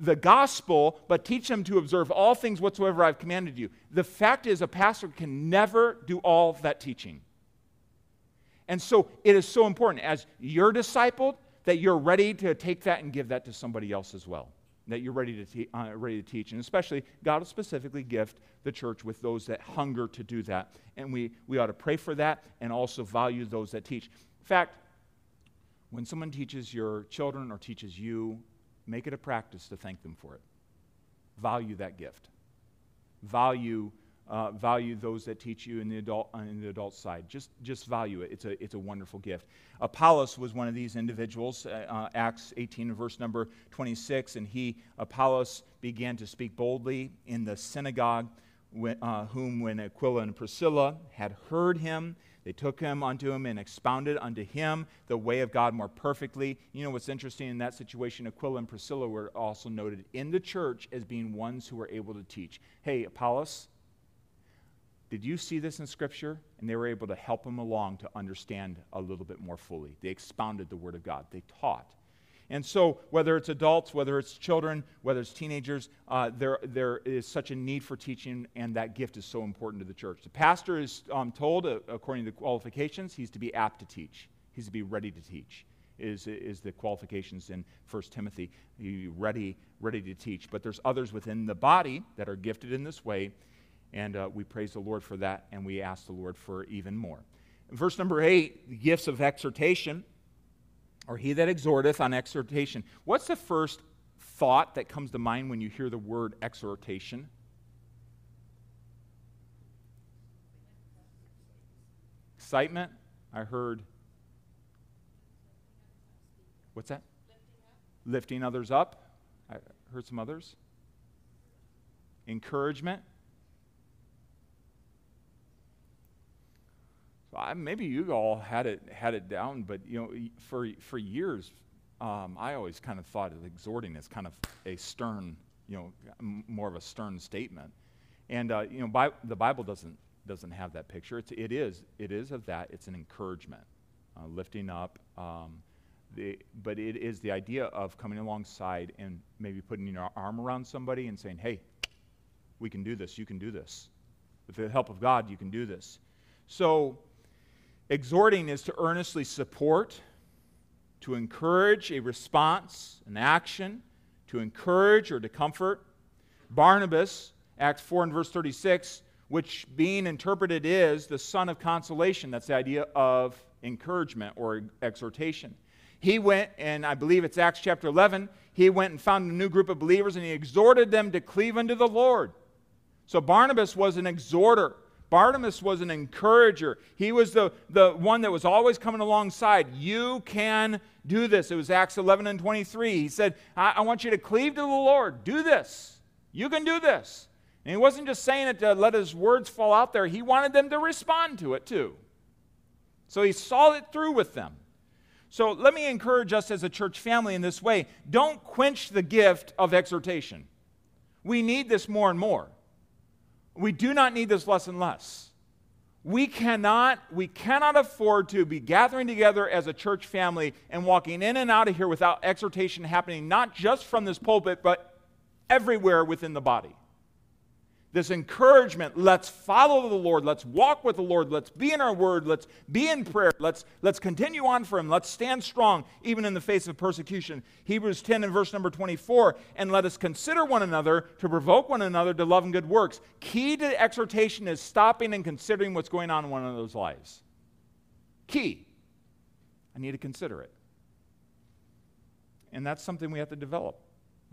the gospel, but teach them to observe all things whatsoever I've commanded you. The fact is, a pastor can never do all that teaching. And so it is so important as you're discipled that you're ready to take that and give that to somebody else as well. That you're ready to teach. And especially, God will specifically gift the church with those that hunger to do that. And we ought to pray for that and also value those that teach. In fact, when someone teaches your children or teaches you, make it a practice to thank them for it. Value that gift. Value those that teach you in the adult side. Just value it. It's a wonderful gift. Apollos was one of these individuals. Acts 18, verse number 26, and Apollos began to speak boldly in the synagogue, when Aquila and Priscilla had heard him, they took him unto him and expounded unto him the way of God more perfectly. You know what's interesting in that situation? Aquila and Priscilla were also noted in the church as being ones who were able to teach. Hey, Apollos, did you see this in Scripture? And they were able to help him along to understand a little bit more fully. They expounded the Word of God. They taught. And so whether it's adults, whether it's children, whether it's teenagers, there is such a need for teaching, and that gift is so important to the church. The pastor is told, according to the qualifications, he's to be apt to teach. He's to be ready to teach, is the qualifications in 1 Timothy. Ready to teach. But there's others within the body that are gifted in this way, and we praise the Lord for that, and we ask the Lord for even more. In verse number 8, the gifts of exhortation, or he that exhorteth on exhortation. What's the first thought that comes to mind when you hear the word exhortation? Excitement. I heard. What's that? Lifting others up. I heard some others. Encouragement. Maybe you all had it down, but for years, I always kind of thought of exhorting as kind of a stern, more of a stern statement, and the Bible doesn't have that picture. It is of that. It's an encouragement, lifting up, but it is the idea of coming alongside and maybe putting your arm around somebody and saying, "Hey, we can do this. You can do this. With the help of God, you can do this." So, exhorting is to earnestly support, to encourage a response, an action, to encourage or to comfort. Barnabas, Acts 4 and verse 36, which being interpreted is the son of consolation. That's the idea of encouragement or exhortation. He went, and I believe it's Acts chapter 11, he went and found a new group of believers and he exhorted them to cleave unto the Lord. So Barnabas was an exhorter. Barnabas was an encourager. He was the one that was always coming alongside. You can do this. It was Acts 11 and 23. He said, I want you to cleave to the Lord. Do this. You can do this. And he wasn't just saying it to let his words fall out there. He wanted them to respond to it too. So he saw it through with them. So let me encourage us as a church family in this way. Don't quench the gift of exhortation. We need this more and more. We do not need this less and less. We cannot afford to be gathering together as a church family and walking in and out of here without exhortation happening, not just from this pulpit, but everywhere within the body. This encouragement, let's follow the Lord, let's walk with the Lord, let's be in our word, let's be in prayer, let's continue on for Him, let's stand strong even in the face of persecution. Hebrews 10 and verse number 24, and let us consider one another to provoke one another to love and good works. Key to exhortation is stopping and considering what's going on in one another's lives. Key. I need to consider it. And that's something we have to develop.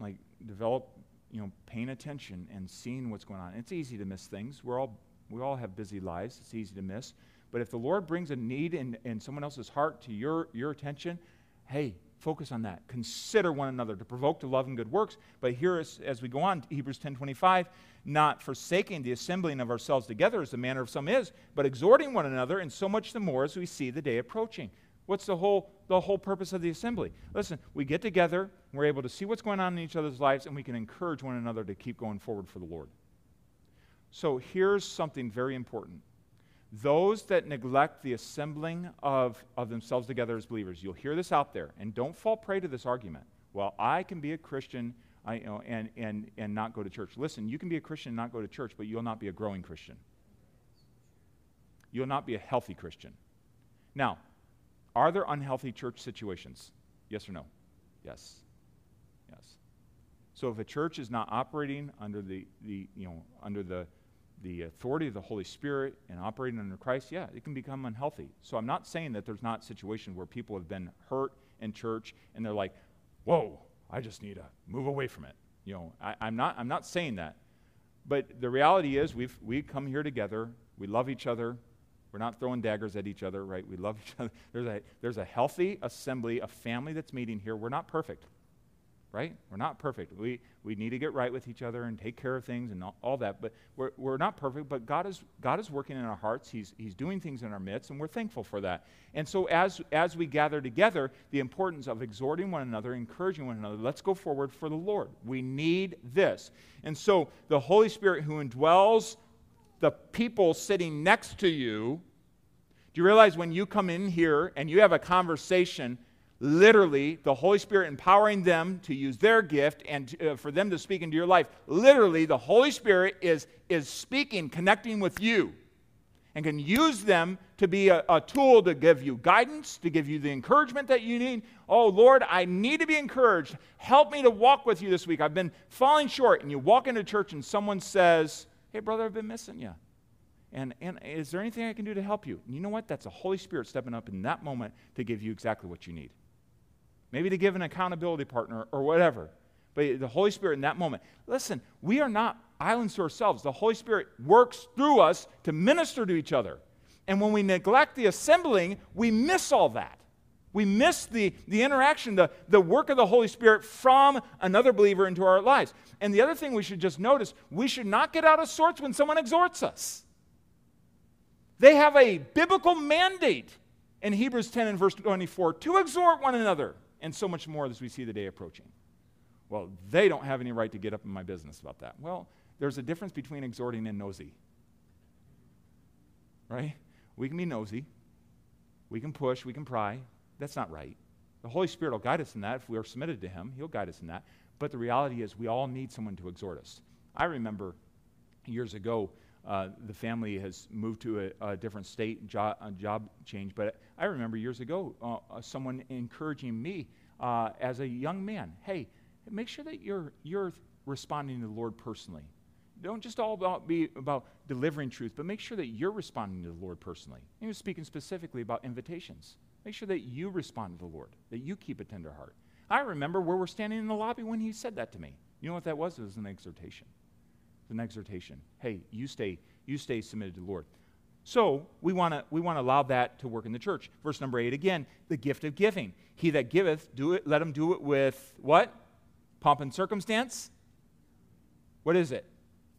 Paying attention and seeing what's going on. It's easy to miss things. We all have busy lives. It's easy to miss. But if the Lord brings a need in someone else's heart to your attention, hey, focus on that. Consider one another to provoke to love and good works. But here, as we go on, Hebrews 10:25, not forsaking the assembling of ourselves together as the manner of some is, but exhorting one another, and so much the more as we see the day approaching. What's the whole purpose of the assembly? Listen, we get together, we're able to see what's going on in each other's lives, and we can encourage one another to keep going forward for the Lord. So here's something very important. Those that neglect the assembling of themselves together as believers, you'll hear this out there, and don't fall prey to this argument. Well, I can be a Christian and not go to church. Listen, you can be a Christian and not go to church, but you'll not be a growing Christian. You'll not be a healthy Christian. Now, are there unhealthy church situations? Yes or no? Yes. Yes. So if a church is not operating under the authority of the Holy Spirit and operating under Christ, yeah, it can become unhealthy. So I'm not saying that there's not situations where people have been hurt in church and they're like, whoa, I just need to move away from it. I'm not saying that. But the reality is we come here together, we love each other. We're not throwing daggers at each other, right? We love each other. There's a healthy assembly, a family that's meeting here. We're not perfect, right? We're not perfect. We need to get right with each other and take care of things and all that. But we're not perfect. But God is working in our hearts. He's doing things in our midst, and we're thankful for that. And so as we gather together, the importance of exhorting one another, encouraging one another. Let's go forward for the Lord. We need this. And so the Holy Spirit who indwells the people sitting next to you, do you realize when you come in here and you have a conversation, literally the Holy Spirit empowering them to use their gift and for them to speak into your life, literally the Holy Spirit is speaking, connecting with you, and can use them to be a tool to give you guidance, to give you the encouragement that you need. Oh, Lord, I need to be encouraged. Help me to walk with you this week. I've been falling short. And you walk into church and someone says, hey, brother, I've been missing you. And is there anything I can do to help you? And you know what? That's the Holy Spirit stepping up in that moment to give you exactly what you need. Maybe to give an accountability partner or whatever. But the Holy Spirit in that moment. Listen, we are not islands to ourselves. The Holy Spirit works through us to minister to each other. And when we neglect the assembling, we miss all that. We miss the interaction, the work of the Holy Spirit from another believer into our lives. And the other thing we should just notice, we should not get out of sorts when someone exhorts us. They have a biblical mandate in Hebrews 10 and verse 24 to exhort one another, and so much more as we see the day approaching. Well, they don't have any right to get up in my business about that. Well, there's a difference between exhorting and nosy. Right? We can be nosy. We can push. We can pry. That's not right. The Holy Spirit will guide us in that. If we are submitted to Him, He'll guide us in that. But the reality is we all need someone to exhort us. I remember years ago, the family has moved to a different state, a job change. But I remember years ago someone encouraging me as a young man, hey, make sure that you're responding to the Lord personally. Don't just all be about delivering truth, but make sure that you're responding to the Lord personally. He was speaking specifically about invitations. Make sure that you respond to the Lord, that you keep a tender heart. I remember where we're standing in the lobby when he said that to me. You know what that was? It was an exhortation. It was an exhortation. Hey, you stay submitted to the Lord. So we want to allow that to work in the church. Verse number 8 again, the gift of giving. He that giveth, let him do it with what? Pomp and circumstance? What is it?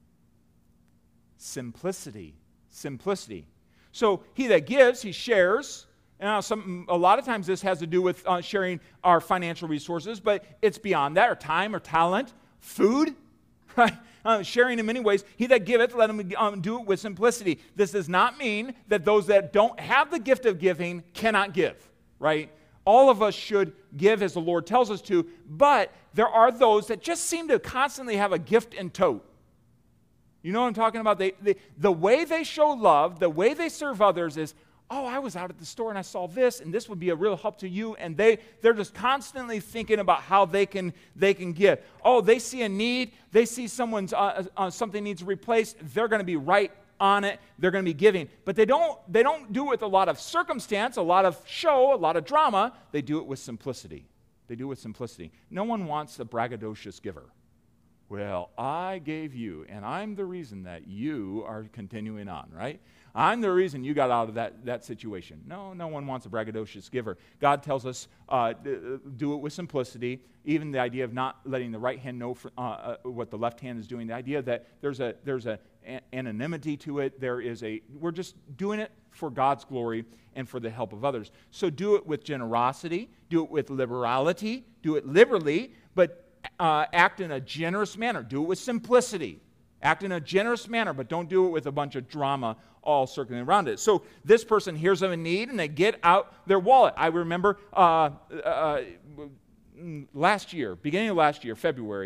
Simplicity. Simplicity. So he that gives, he shares. Now, a lot of times this has to do with sharing our financial resources, but it's beyond that, or time, or talent, food, right? Sharing in many ways. He that giveth, let him do it with simplicity. This does not mean that those that don't have the gift of giving cannot give, right? All of us should give as the Lord tells us to, but there are those that just seem to constantly have a gift in tow. You know what I'm talking about? The way they show love, the way they serve others is, oh, I was out at the store and I saw this, and this would be a real help to you. And they're just constantly thinking about how they can give. Oh, they see a need. They see someone's something needs replaced. They're going to be right on it. They're going to be giving. But they don't do it with a lot of circumstance, a lot of show, a lot of drama. They do it with simplicity. They do it with simplicity. No one wants a braggadocious giver. Well, I gave you, and I'm the reason that you are continuing on, right? I'm the reason you got out of that situation. No one wants a braggadocious giver. God tells us do it with simplicity. Even the idea of not letting the right hand know what the left hand is doing. The idea that there's an anonymity to it. We're just doing it for God's glory and for the help of others. So do it with generosity. Do it with liberality. Do it liberally, but act in a generous manner. Do it with simplicity. Act in a generous manner, but don't do it with a bunch of drama all circling around it. So this person hears of a need, and they get out their wallet. I remember beginning of last year, February,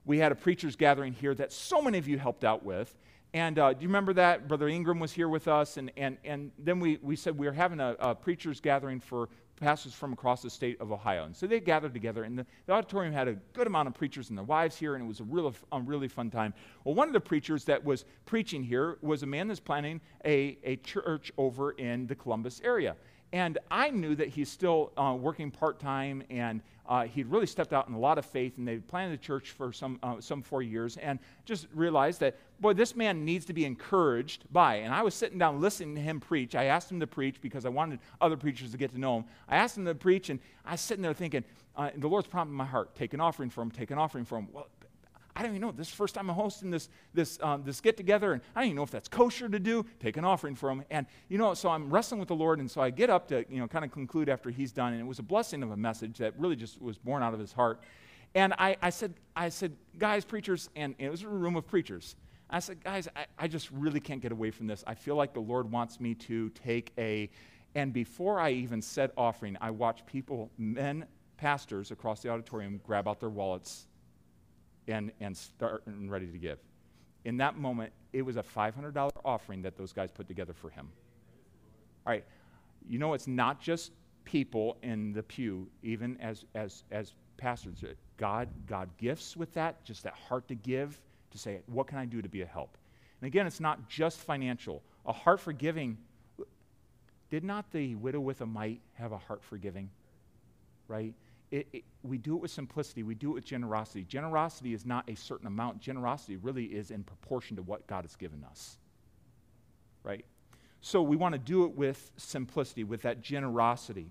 we had a preachers gathering here that so many of you helped out with. And do you remember that? Brother Ingram was here with us. And then we said we were having a preachers gathering for pastors from across the state of Ohio. And so they gathered together, and the auditorium had a good amount of preachers and their wives here, and it was a really fun time. Well, one of the preachers that was preaching here was a man that's planning a church over in the Columbus area. And I knew that he's still working part-time, and he'd really stepped out in a lot of faith, and they'd planted a church for some 4 years, and just realized that, boy, this man needs to be encouraged by. And I was sitting down listening to him preach. I asked him to preach because I wanted other preachers to get to know him. I asked him to preach, and I was sitting there thinking, the Lord's prompting my heart, take an offering for him, take an offering for him. Well, I don't even know. This is the first time I'm hosting this get-together, and I don't even know if that's kosher to do. Take an offering for him. And, so I'm wrestling with the Lord, and so I get up to, kind of conclude after he's done, and it was a blessing of a message that really just was born out of his heart. And I said, guys, preachers, and it was a room of preachers. I said, guys, I just really can't get away from this. I feel like the Lord wants me to take and before I even said offering, I watched men, pastors across the auditorium grab out their wallets and start and ready to give. In that moment, it was a $500 offering that those guys put together for him. All right, it's not just people in the pew, even as pastors. God gifts with that, just that heart to give, to say, what can I do to be a help? And again, it's not just financial. A heart for giving. Did not the widow with a mite have a heart for giving? Right? We do it with simplicity. We do it with generosity. Generosity is not a certain amount. Generosity really is in proportion to what God has given us, right? So we want to do it with simplicity, with that generosity.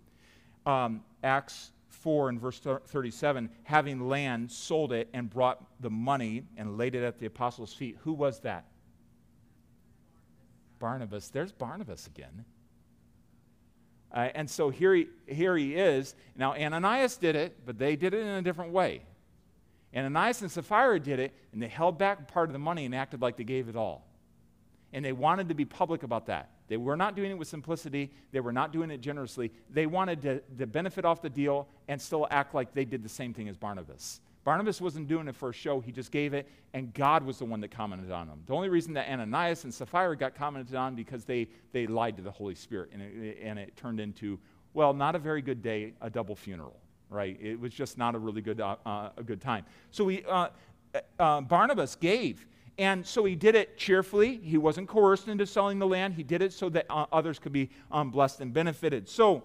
Acts 4 and verse 37, having land, sold it, and brought the money and laid it at the apostles' feet. Who was that? Barnabas. There's Barnabas again. And so here he is. Now, Ananias did it, but they did it in a different way. Ananias and Sapphira did it, and they held back part of the money and acted like they gave it all. And they wanted to be public about that. They were not doing it with simplicity. They were not doing it generously. They wanted to benefit off the deal and still act like they did the same thing as Barnabas. Barnabas wasn't doing it for a show. He just gave it, and God was the one that commented on him. The only reason that Ananias and Sapphira got commented on because they lied to the Holy Spirit, and it turned into, well, not a very good day, a double funeral, right? It was just not a really good a good time. So Barnabas gave, and so he did it cheerfully. He wasn't coerced into selling the land. He did it so that others could be blessed and benefited. So,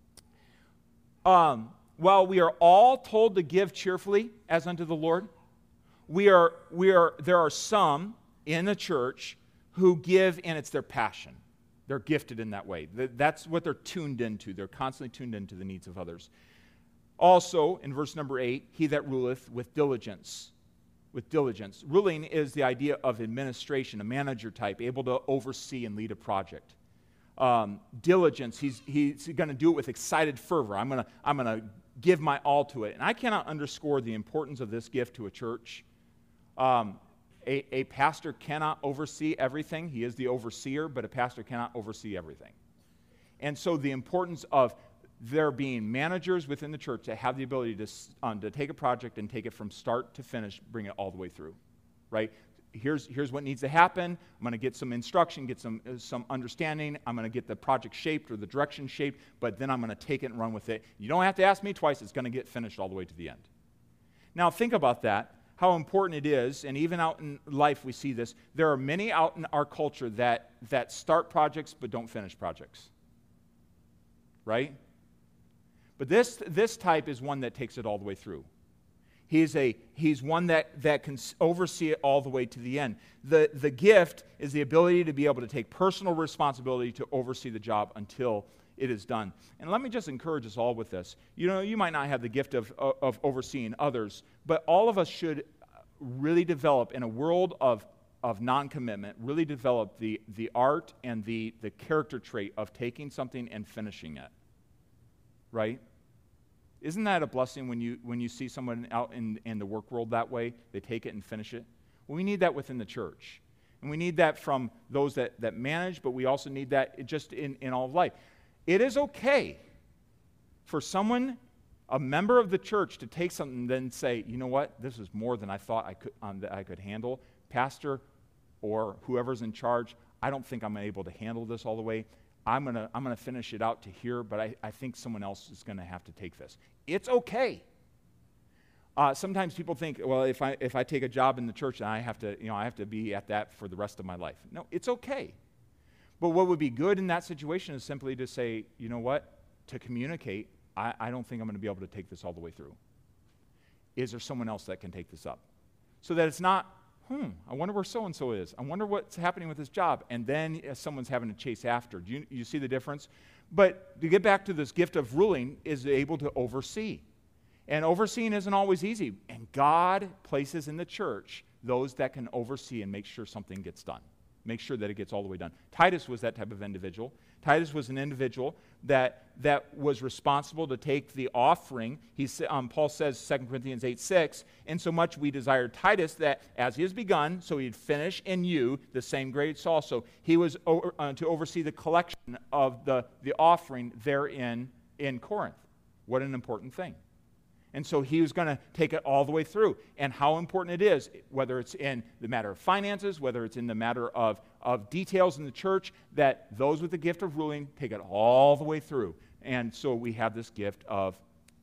while we are all told to give cheerfully as unto the Lord, there are some in the church who give, and it's their passion. They're gifted in that way. That's what they're tuned into. They're constantly tuned into the needs of others. Also, in verse number 8, he that ruleth with diligence. With diligence. Ruling is the idea of administration, a manager type, able to oversee and lead a project. Diligence, he's going to do it with excited fervor. I'm going to give my all to it. And I cannot underscore the importance of this gift to a church. A pastor cannot oversee everything. He is the overseer, but a pastor cannot oversee everything. And so the importance of there being managers within the church that have the ability to take a project and take it from start to finish, bring it all the way through, right? Here's what needs to happen. I'm going to get some instruction, get some understanding. I'm going to get the project shaped or the direction shaped, but then I'm going to take it and run with it. You don't have to ask me twice. It's going to get finished all the way to the end. Now, think about that, how important it is, and even out in life we see this. There are many out in our culture that start projects but don't finish projects, right? But this type is one that takes it all the way through. He's one that can oversee it all the way to the end. The gift is the ability to be able to take personal responsibility to oversee the job until it is done. And let me just encourage us all with this. You might not have the gift of overseeing others, but all of us should really develop, in a world of non-commitment, really develop the art and the character trait of taking something and finishing it. Right? Isn't that a blessing when you see someone out in the work world that way? They take it and finish it. Well, we need that within the church. And we need that from those that manage, but we also need that just in all of life. It is okay for someone a member of the church to take something and then say, you know what, this is more than I thought that I could handle. Pastor or whoever's in charge, I don't think I'm able to handle this all the way. I'm gonna finish it out to here, but I think someone else is going to have to take this. It's okay. Sometimes people think, well, if I take a job in the church, I have to be at that for the rest of my life. No, it's okay. But what would be good in that situation is simply to say, you know what, to communicate, I don't think I'm going to be able to take this all the way through. Is there someone else that can take this up? So that it's not, I wonder where so-and-so is. I wonder what's happening with this job. And then someone's having to chase after. Do you see the difference? But to get back to this gift of ruling is able to oversee. And overseeing isn't always easy. And God places in the church those that can oversee and make sure something gets done. Make sure that it gets all the way done. Titus was that type of individual. Titus was an individual that was responsible to take the offering. Paul says, 2 Corinthians 8:6, and so much we desired Titus that as he has begun, so he'd finish in you the same grace also. He was to oversee the collection of the offering there in Corinth. What an important thing. And so he was going to take it all the way through. And how important it is, whether it's in the matter of finances, whether it's in the matter of details in the church, that those with the gift of ruling take it all the way through. And so we have this gift of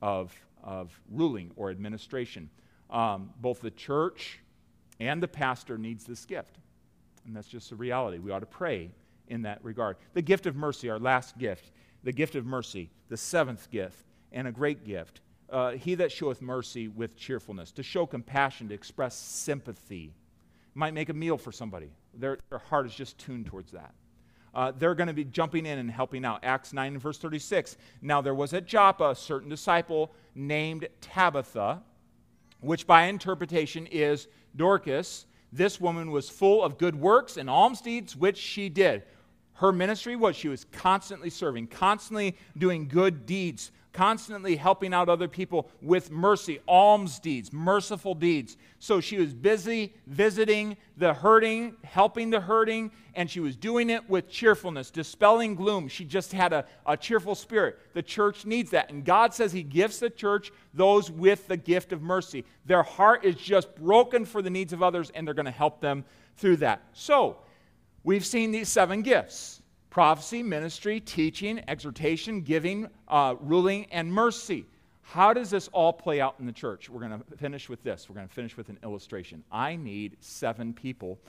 ruling or administration. Both the church and the pastor needs this gift. And that's just a reality. We ought to pray in that regard. The gift of mercy, our last gift. The gift of mercy, the seventh gift, and a great gift. He that showeth mercy with cheerfulness, to show compassion, to express sympathy. Might make a meal for somebody. Their heart is just tuned towards that. They're going to be jumping in and helping out. Acts 9 and verse 36. Now there was at Joppa a certain disciple named Tabitha, which by interpretation is Dorcas. This woman was full of good works and alms deeds, which she did. Her ministry was she was constantly serving, constantly doing good deeds, constantly helping out other people with mercy, alms deeds, merciful deeds. So she was busy visiting the hurting, helping the hurting, and she was doing it with cheerfulness, dispelling gloom. She just had a cheerful spirit. The church needs that. And God says he gives the church those with the gift of mercy. Their heart is just broken for the needs of others, and they're going to help them through that. So we've seen these 7 gifts. Prophecy, ministry, teaching, exhortation, giving, ruling, and mercy. How does this all play out in the church? We're going to finish with this. We're going to finish with an illustration. I need 7 people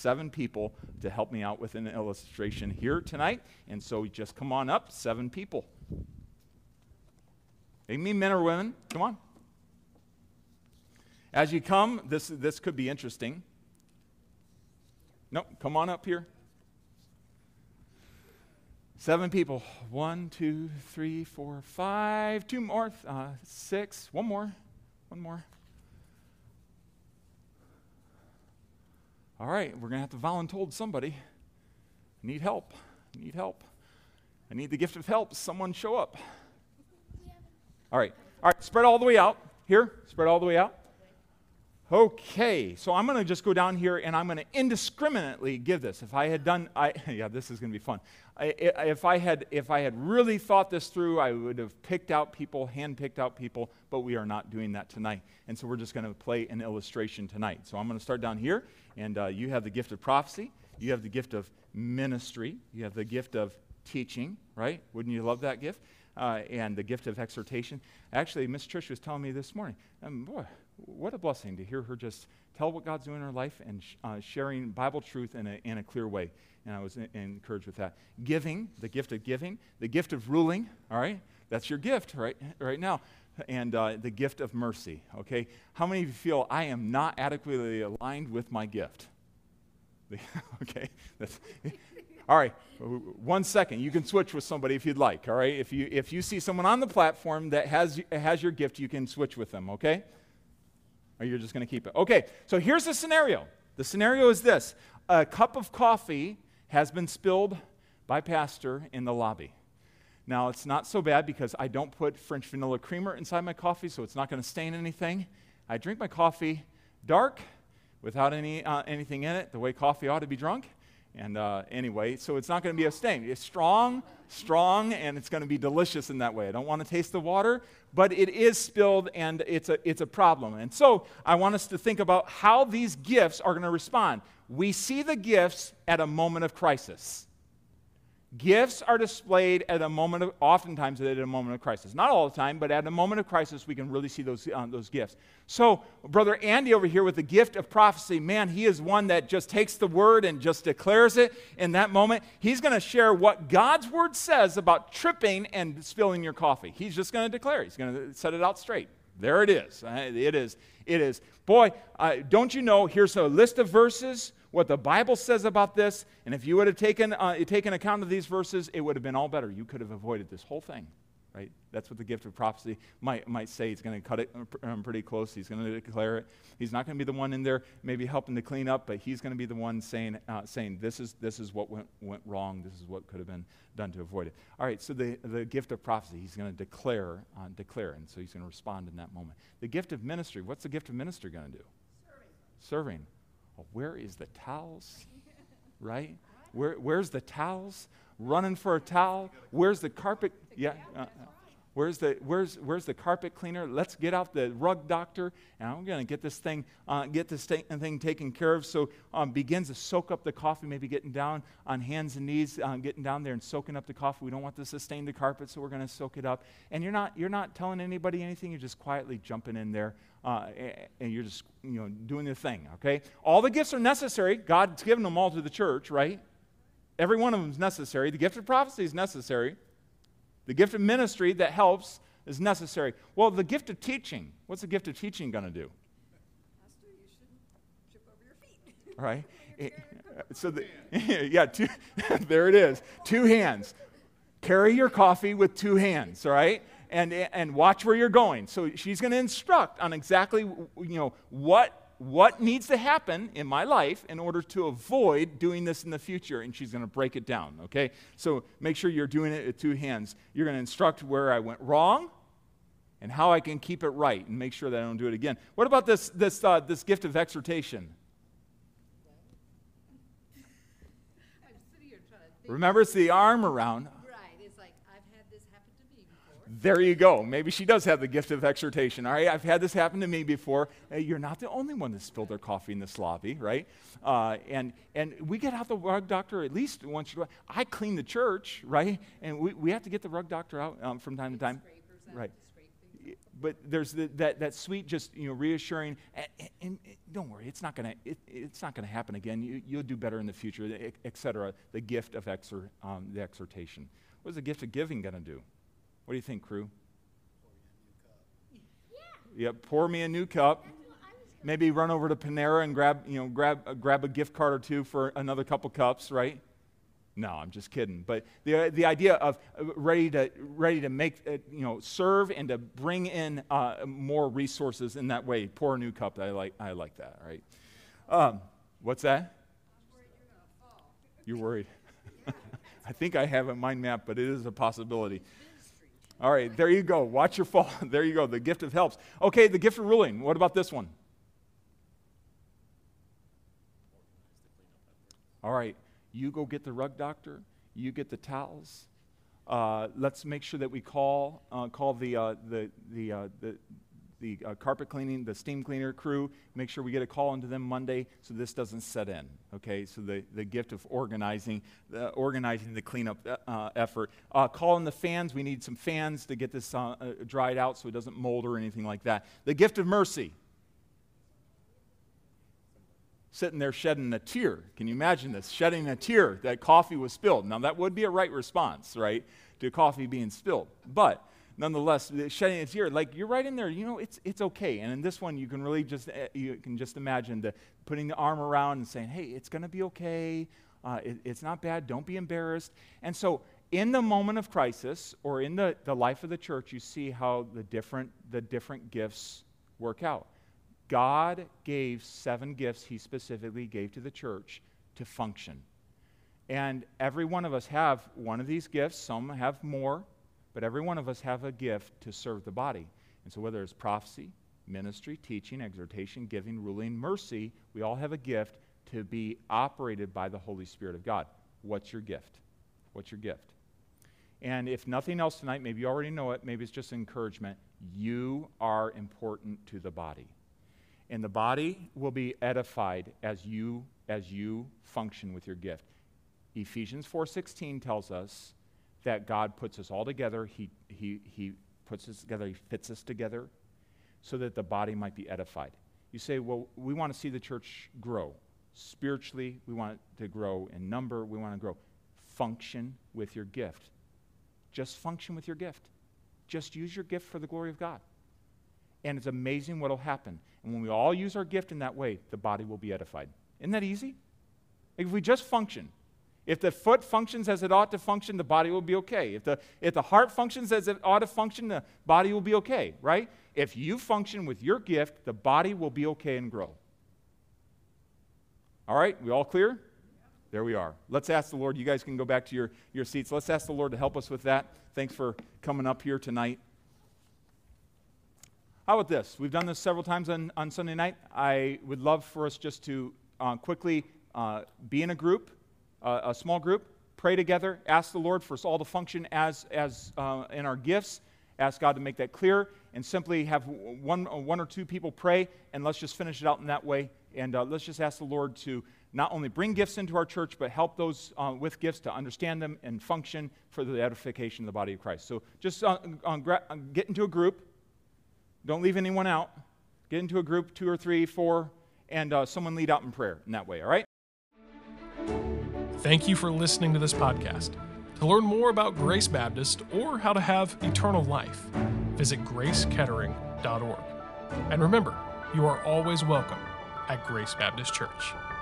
to help me out with an illustration here tonight. And so just come on up, 7 people. They mean men or women. Come on. As you come, this could be interesting. No, come on up here. 7 people. 1, 2, 3, 4, 5. 2 more. 6. One more. All right, we're going to have to volunteer somebody. I need help. I need the gift of help. Someone show up. All right, spread all the way out. Here, spread all the way out. Okay, so I'm going to just go down here and I'm going to indiscriminately give this. If I had done, this is going to be fun. If I had really thought this through, I would have handpicked out people, but we are not doing that tonight. And so we're just going to play an illustration tonight. So I'm going to start down here, and you have the gift of prophecy, you have the gift of ministry, you have the gift of teaching, right? Wouldn't you love that gift? And the gift of exhortation. Actually, Miss Trish was telling me this morning, boy, what a blessing to hear her just tell what God's doing in her life and sharing Bible truth in a clear way. And I was encouraged with that. Giving, the gift of ruling, all right? That's your gift right now. And the gift of mercy, okay? How many of you feel I am not adequately aligned with my gift? Okay? All right, 1 second. You can switch with somebody if you'd like, all right? If you see someone on the platform that has your gift, you can switch with them, okay? Or you're just going to keep it. Okay, so here's the scenario. The scenario is this. A cup of coffee has been spilled by Pastor in the lobby. Now, it's not so bad because I don't put French vanilla creamer inside my coffee, so it's not going to stain anything. I drink my coffee dark without anything in it, the way coffee ought to be drunk. And anyway, so it's not going to be a stain. It's strong, and it's going to be delicious in that way. I don't want to taste the water, but it is spilled, and it's a problem. And so I want us to think about how these gifts are going to respond. We see the gifts at a moment of crisis. Gifts are displayed oftentimes at a moment of crisis. Not all the time, but at a moment of crisis, we can really see those gifts. So, Brother Andy over here with the gift of prophecy, man, he is one that just takes the word and just declares it in that moment. He's going to share what God's word says about tripping and spilling your coffee. He's just going to declare it. He's going to set it out straight. There it is. It is. Boy, don't you know, here's a list of verses, what the Bible says about this, and if you would have taken account of these verses, it would have been all better. You could have avoided this whole thing, right? That's what the gift of prophecy might say. He's going to cut it pretty close. He's going to declare it. He's not going to be the one in there maybe helping to clean up, but he's going to be the one saying this is what went wrong. This is what could have been done to avoid it. All right, so the gift of prophecy, he's going to declare, and so he's going to respond in that moment. The gift of ministry, what's the gift of ministry going to do? Serving. Well, where is the towels? Right? Where's the towels? Running for a towel? Where's the carpet? Yeah. Where's the carpet cleaner? Let's get out the rug doctor, and I'm going to get this thing taken care of. So begins to soak up the coffee, maybe getting down on hands and knees, getting down there and soaking up the coffee. We don't want this to stain the carpet, so we're going to soak it up. And you're not telling anybody anything. You're just quietly jumping in there, and you're just doing the thing. Okay, all the gifts are necessary. God's given them all to the church, right? Every one of them is necessary. The gift of prophecy is necessary. The gift of ministry that helps is necessary. Well, the gift of teaching, what's the gift of teaching going to do? Pastor, you shouldn't trip over your feet. Right? There it is. 2 hands. Carry your coffee with 2 hands, all right? And watch where you're going. So she's going to instruct on exactly what needs to happen in my life in order to avoid doing this in the future, and she's going to break it down, okay? So make sure you're doing it with 2 hands. You're going to instruct where I went wrong and how I can keep it right and make sure that I don't do it again. What about this gift of exhortation? I'm sitting here trying to think. Remember, it's the arm around. Right, it's like, I've had this happen to me before. There you go. Maybe she does have the gift of exhortation. All right, I've had this happen to me before. You're not the only one that spilled their coffee in this lobby, right? And we get out the rug doctor at least once you go. I clean the church, right? And we have to get the rug doctor out from time to time. Right. But there's that sweet, just reassuring, and don't worry, it's not gonna happen again. You'll do better in the future, etc. The gift of the exhortation. What is the gift of giving gonna do? What do you think, crew? Yeah, pour me a new cup. Maybe run over to Panera and grab a gift card or 2 for another couple cups, right? No, I'm just kidding. But the idea of ready to make serve and to bring in more resources in that way. Pour a new cup. I like that. Right? What's that? I'm worried you're going to fall. You're worried. I think I have a mind map, but it is a possibility. All right, there you go. Watch your fall. There you go. The gift of helps. Okay, the gift of ruling. What about this one? All right, you go get the rug doctor. You get the towels. Let's make sure that we call the carpet cleaning, the steam cleaner crew. Make sure we get a call into them Monday so this doesn't set in. Okay, so the gift of organizing the cleanup effort. Call in the fans. We need some fans to get this dried out so it doesn't mold or anything like that. The gift of mercy. Sitting there shedding a tear. Can you imagine this? Shedding a tear that coffee was spilled. Now that would be a right response, right, to coffee being spilled. But nonetheless, shedding a tear, like you're right in there. It's okay. And in this one, you can really just imagine putting the arm around and saying, "Hey, it's going to be okay. It's not bad. Don't be embarrassed." And so, in the moment of crisis, or in the life of the church, you see how the different gifts work out. God gave 7 gifts He specifically gave to the church to function. And every one of us have one of these gifts. Some have more, but every one of us have a gift to serve the body. And so whether it's prophecy, ministry, teaching, exhortation, giving, ruling, mercy, we all have a gift to be operated by the Holy Spirit of God. What's your gift? What's your gift? And if nothing else tonight, maybe you already know it, maybe it's just encouragement, you are important to the body. And the body will be edified as you function with your gift. Ephesians 4:16 tells us that God puts us all together. He puts us together. He fits us together so that the body might be edified. You say, well, we want to see the church grow. Spiritually, we want it to grow in number. We want to grow. Function with your gift. Just function with your gift. Just use your gift for the glory of God. And it's amazing what will happen. And when we all use our gift in that way, the body will be edified. Isn't that easy? If we just function. If the foot functions as it ought to function, the body will be okay. If the heart functions as it ought to function, the body will be okay, right? If you function with your gift, the body will be okay and grow. All right, we all clear? There we are. Let's ask the Lord. You guys can go back to your seats. Let's ask the Lord to help us with that. Thanks for coming up here tonight. How about this? We've done this several times on Sunday night. I would love for us just to quickly be in a group, a small group, pray together, ask the Lord for us all to function as in our gifts, ask God to make that clear, and simply have one or two people pray, and let's just finish it out in that way. And let's just ask the Lord to not only bring gifts into our church, but help those with gifts to understand them and function for the edification of the body of Christ. So just get into a group. Don't leave anyone out. Get into a group, 2 or 3, 4, and someone lead out in prayer in that way, all right? Thank you for listening to this podcast. To learn more about Grace Baptist or how to have eternal life, visit gracekettering.org. And remember, you are always welcome at Grace Baptist Church.